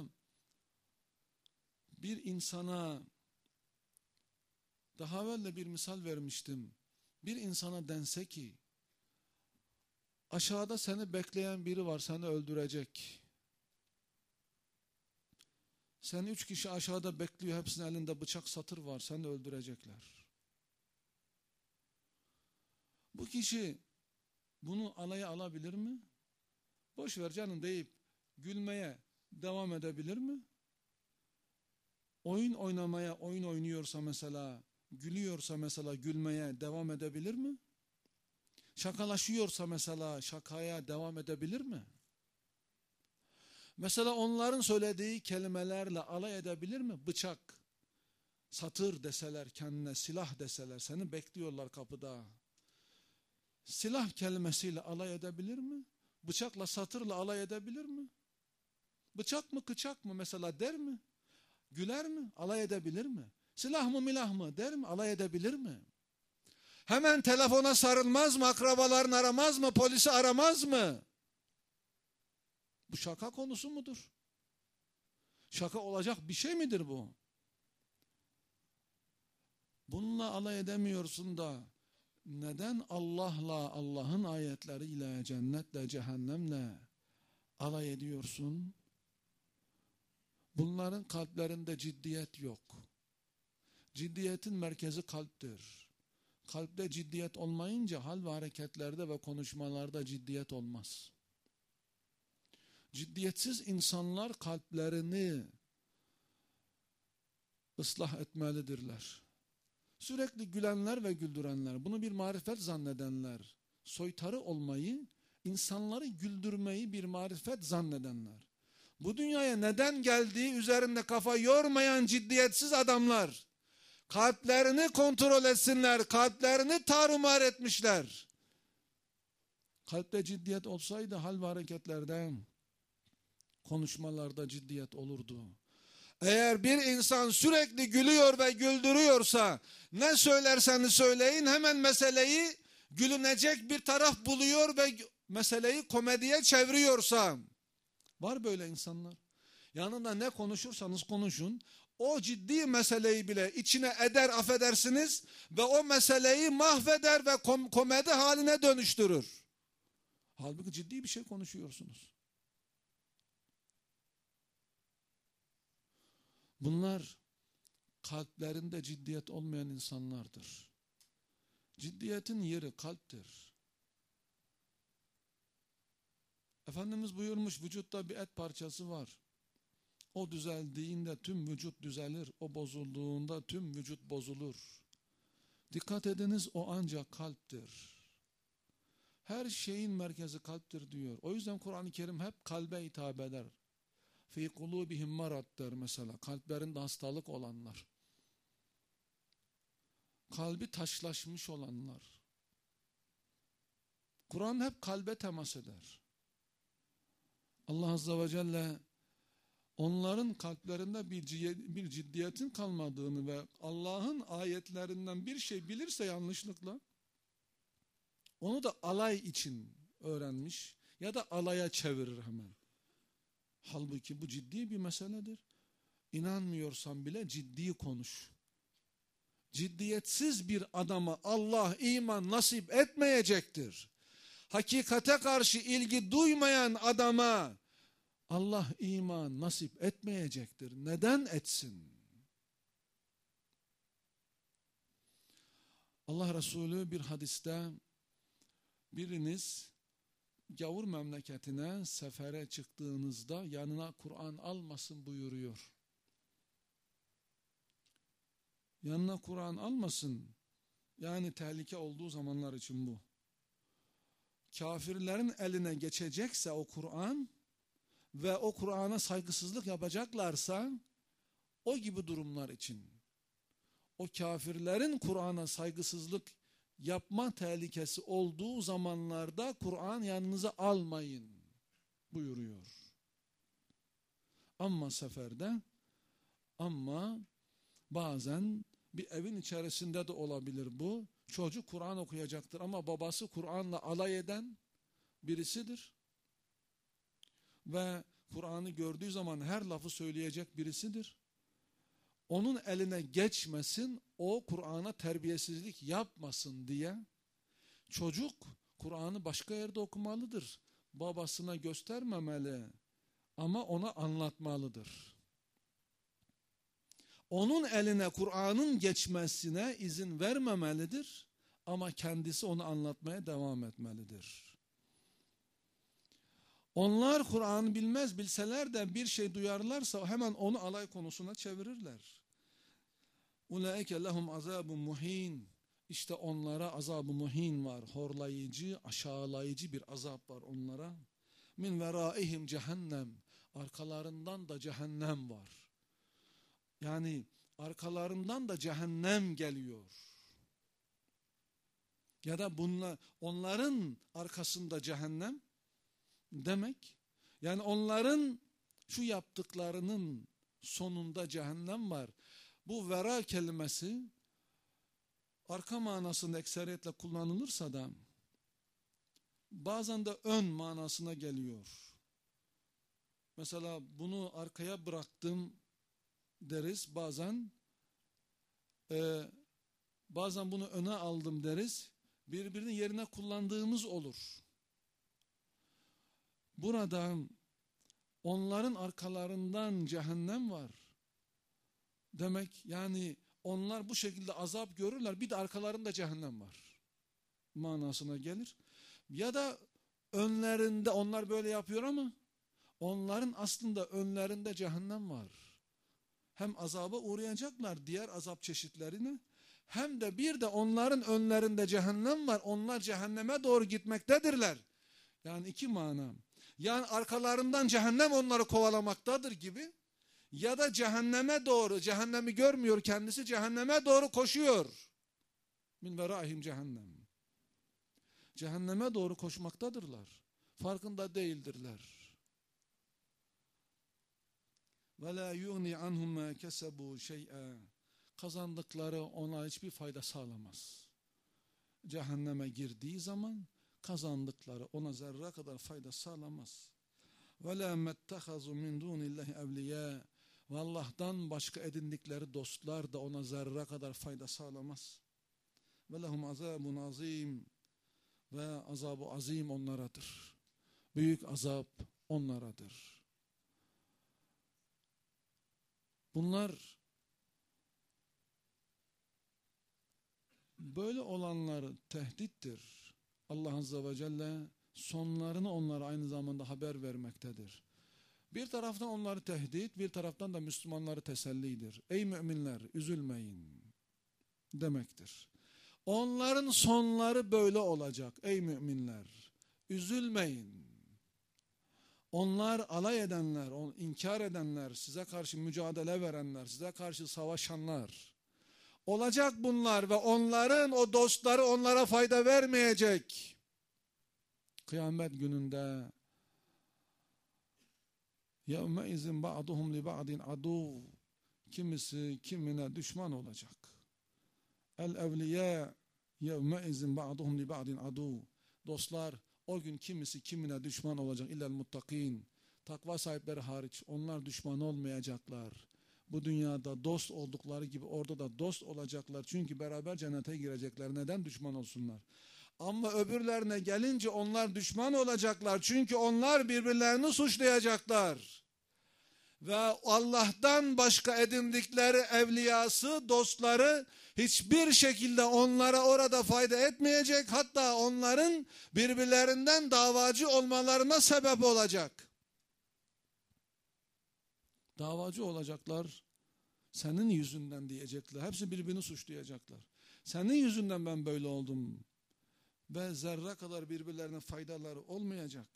bir insana, daha evvel de bir misal vermiştim. Bir insana dense ki aşağıda seni bekleyen biri var, seni öldürecek. Seni 3 kişi aşağıda bekliyor, hepsinin elinde bıçak satır var, seni öldürecekler. Bu kişi bunu alaya alabilir mi? Boş ver canım deyip gülmeye devam edebilir mi? Oyun oynamaya, oyun oynuyorsa mesela, gülüyorsa mesela gülmeye devam edebilir mi? Şakalaşıyorsa mesela şakaya devam edebilir mi? Mesela onların söylediği kelimelerle alay edebilir mi? Bıçak, satır deseler kendine, silah deseler, seni bekliyorlar kapıda. Silah kelimesiyle alay edebilir mi? Bıçakla, satırla alay edebilir mi? Bıçak mı, kıçak mı mesela der mi? Güler mi? Alay edebilir mi? Silah mı, milah mı der mi? Alay edebilir mi? Hemen telefona sarılmaz mı? Akrabalarını aramaz mı? Polisi aramaz mı? Bu şaka konusu mudur? Şaka olacak bir şey midir bu? Bununla alay edemiyorsun da neden Allah'la, Allah'ın ayetleriyle, cennetle, cehennemle alay ediyorsun? Bunların kalplerinde ciddiyet yok. Ciddiyetin merkezi kalptir. Kalpte ciddiyet olmayınca hal ve hareketlerde ve konuşmalarda ciddiyet olmaz. Ciddiyetsiz insanlar kalplerini ıslah etmelidirler. Sürekli gülenler ve güldürenler, bunu bir marifet zannedenler, soytarı olmayı, insanları güldürmeyi bir marifet zannedenler, bu dünyaya neden geldiği üzerinde kafa yormayan ciddiyetsiz adamlar, kalplerini kontrol etsinler, kalplerini tarumar etmişler. Kalpte ciddiyet olsaydı hal ve hareketlerden, konuşmalarda ciddiyet olurdu. Eğer bir insan sürekli gülüyor ve güldürüyorsa, ne söylerseniz söyleyin hemen meseleyi gülünecek bir taraf buluyor ve meseleyi komediye çeviriyorsa, var böyle insanlar. Yanında ne konuşursanız konuşun, o ciddi meseleyi bile içine eder, affedersiniz, ve o meseleyi mahveder ve komedi haline dönüştürür. Halbuki ciddi bir şey konuşuyorsunuz. Bunlar kalplerinde ciddiyet olmayan insanlardır. Ciddiyetin yeri kalptir. Efendimiz buyurmuş, vücutta bir et parçası var. O düzeldiğinde tüm vücut düzelir. O bozulduğunda tüm vücut bozulur. Dikkat ediniz, o ancak kalptir. Her şeyin merkezi kalptir diyor. O yüzden Kur'an-ı Kerim hep kalbe hitap eder. Fî kulûbihim marad der mesela. Kalplerinde hastalık olanlar. Kalbi taşlaşmış olanlar. Kur'an hep kalbe temas eder. Allah Azze ve Celle onların kalplerinde bir ciddiyetin kalmadığını ve Allah'ın ayetlerinden bir şey bilirse yanlışlıkla onu da alay için öğrenmiş ya da alaya çevirir hemen. Halbuki bu ciddi bir meseledir. İnanmıyorsan bile ciddi konuş. Ciddiyetsiz bir adama Allah iman nasip etmeyecektir. Hakikate karşı ilgi duymayan adama Allah iman nasip etmeyecektir. Neden etsin? Allah Resulü bir hadiste biriniz gavur memleketine sefere çıktığınızda yanına Kur'an almasın buyuruyor. Yanına Kur'an almasın. Yani tehlike olduğu zamanlar için bu. Kafirlerin eline geçecekse o Kur'an ve o Kur'an'a saygısızlık yapacaklarsa o gibi durumlar için o kafirlerin Kur'an'a saygısızlık yapma tehlikesi olduğu zamanlarda Kur'an yanınıza almayın buyuruyor. Ama seferde, ama bazen bir evin içerisinde de olabilir bu. Çocuk Kur'an okuyacaktır ama babası Kur'an'la alay eden birisidir. Ve Kur'an'ı gördüğü zaman her lafı söyleyecek birisidir. Onun eline geçmesin, o Kur'an'a terbiyesizlik yapmasın diye çocuk Kur'an'ı başka yerde okumalıdır. Babasına göstermemeli ama ona anlatmalıdır. Onun eline Kur'an'ın geçmesine izin vermemelidir ama kendisi onu anlatmaya devam etmelidir. Onlar Kur'an'ı bilmez, bilseler de bir şey duyarlarsa hemen onu alay konusuna çevirirler. Ulaike lehum azabun muhin. İşte onlara azab-ı muhin var. Horlayıcı, aşağılayıcı bir azap var onlara. Min veraihim cehennem. Arkalarından da cehennem var. Yani arkalarından da cehennem geliyor. Ya da onların arkasında cehennem demek. Yani onların şu yaptıklarının sonunda cehennem var. Bu vera kelimesi arka manasında ekseriyetle kullanılırsa da bazen de ön manasına geliyor. Mesela bunu arkaya bıraktım deriz bazen. Bazen bunu öne aldım deriz. Birbirinin yerine kullandığımız olur. Burada onların arkalarından cehennem var. Demek yani onlar bu şekilde azap görürler, bir de arkalarında cehennem var manasına gelir. Ya da önlerinde onlar böyle yapıyor ama onların aslında önlerinde cehennem var. Hem azaba uğrayacaklar diğer azap çeşitlerine, hem de bir de onların önlerinde cehennem var. Onlar cehenneme doğru gitmektedirler. Yani iki mana. Yani arkalarından cehennem onları kovalamaktadır gibi, ya da cehenneme doğru, cehennemi görmüyor kendisi, cehenneme doğru koşuyor. Min verahim cehennem. Cehenneme doğru koşmaktadırlar. Farkında değildirler. Ve la yughni anhum ma kesebu şey'a. Kazandıkları ona hiçbir fayda sağlamaz. Cehenneme girdiği zaman kazandıkları ona zerre kadar fayda sağlamaz. Ve la mettehazu min dunillahi evliya. Ve Allah'tan başka edindikleri dostlar da ona zerre kadar fayda sağlamaz. Ve lehum azabun azim. Ve azab-ı azim onlaradır. Büyük azap onlaradır. Bunlar böyle olanlar tehdittir. Allah Azze ve Celle sonlarını onlara aynı zamanda haber vermektedir. Bir taraftan onları tehdit, bir taraftan da Müslümanları tesellidir. Ey müminler, üzülmeyin demektir. Onların sonları böyle olacak. Ey müminler, üzülmeyin. Onlar alay edenler, inkar edenler, size karşı mücadele verenler, size karşı savaşanlar olacak bunlar ve onların o dostları onlara fayda vermeyecek. Kıyamet gününde يَوْمَئِذٍ بَعْضُهُمْ لِبَعْضٍ عَدُوٌ kimisi kimine düşman olacak. El-evliya يَوْمَئِذٍ بَعْضُهُمْ لِبَعْضٍ عَدُوٌ dostlar o gün kimisi kimine düşman olacak. İllel muttakin. Takva sahipleri hariç onlar düşman olmayacaklar. Bu dünyada dost oldukları gibi orada da dost olacaklar. Çünkü beraber cennete girecekler. Neden düşman olsunlar? Ama öbürlerine gelince onlar düşman olacaklar. Çünkü onlar birbirlerini suçlayacaklar. Ve Allah'tan başka edindikleri evliyası, dostları hiçbir şekilde onlara orada fayda etmeyecek. Hatta onların birbirlerinden davacı olmalarına sebep olacak. Davacı olacaklar. Senin yüzünden diyecekler. Hepsi birbirini suçlayacaklar. Senin yüzünden ben böyle oldum. Ve zerre kadar birbirlerine faydaları olmayacak.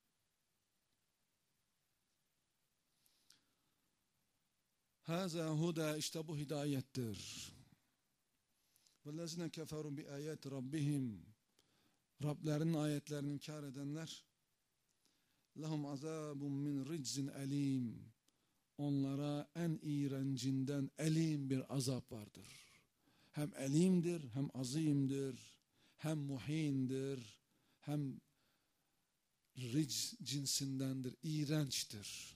Hâzâ hudâ işte bu hidayettir. وَالَّذِينَ كَفَرُوا بِآيَاتِ رَبِّهِمْ Rablerinin ayetlerini inkar edenler لَهُمْ عَذَابٌ مِّنْ رِجْزٍ أَلِيمٍ onlara en iğrencinden elim bir azap vardır. Hem elimdir, hem azimdir, hem muhindir, hem ric cinsindendir, iğrençtir.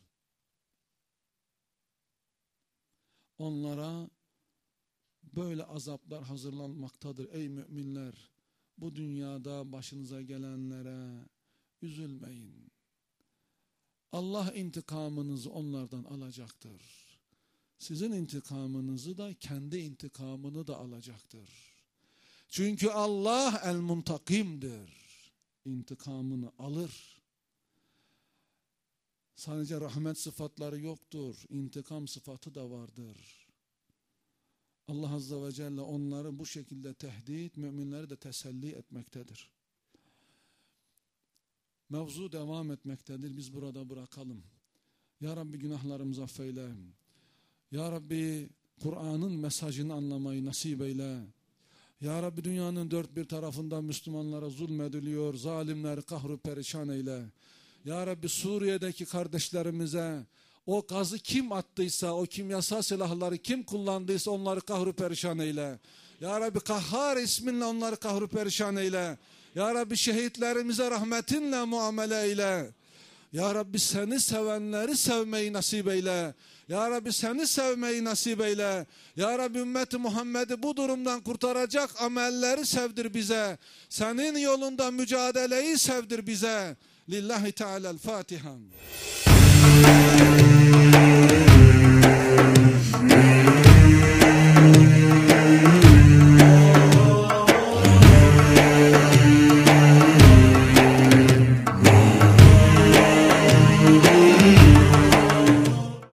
Onlara böyle azaplar hazırlanmaktadır ey müminler. Bu dünyada başınıza gelenlere üzülmeyin. Allah intikamınızı onlardan alacaktır. Sizin intikamınızı da kendi intikamını da alacaktır. Çünkü Allah el-muntakimdir. İntikamını alır. Sadece rahmet sıfatları yoktur. İntikam sıfatı da vardır. Allah Azze ve Celle onları bu şekilde tehdit, müminleri de teselli etmektedir. Mevzu devam etmektedir. Biz burada bırakalım. Ya Rabbi günahlarımızı affeyle. Ya Rabbi Kur'an'ın mesajını anlamayı nasip eyle. Ya Rabbi dünyanın dört bir tarafından Müslümanlara zulmediliyor. Zalimleri kahru perişan eyle. Ya Rabbi Suriye'deki kardeşlerimize o gazı kim attıysa, o kimyasal silahları kim kullandıysa onları kahru perişan eyle. Ya Rabbi Kahhar isminle onları kahru perişan eyle. Ya Rabbi şehitlerimize rahmetinle muamele eyle. Ya Rabbi seni sevenleri sevmeyi nasip eyle. Ya Rabbi seni sevmeyi nasip eyle. Ya Rabbi ümmeti Muhammed'i bu durumdan kurtaracak amelleri sevdir bize. Senin yolunda mücadeleyi sevdir bize. Lillahi Teala'l-Fatiha.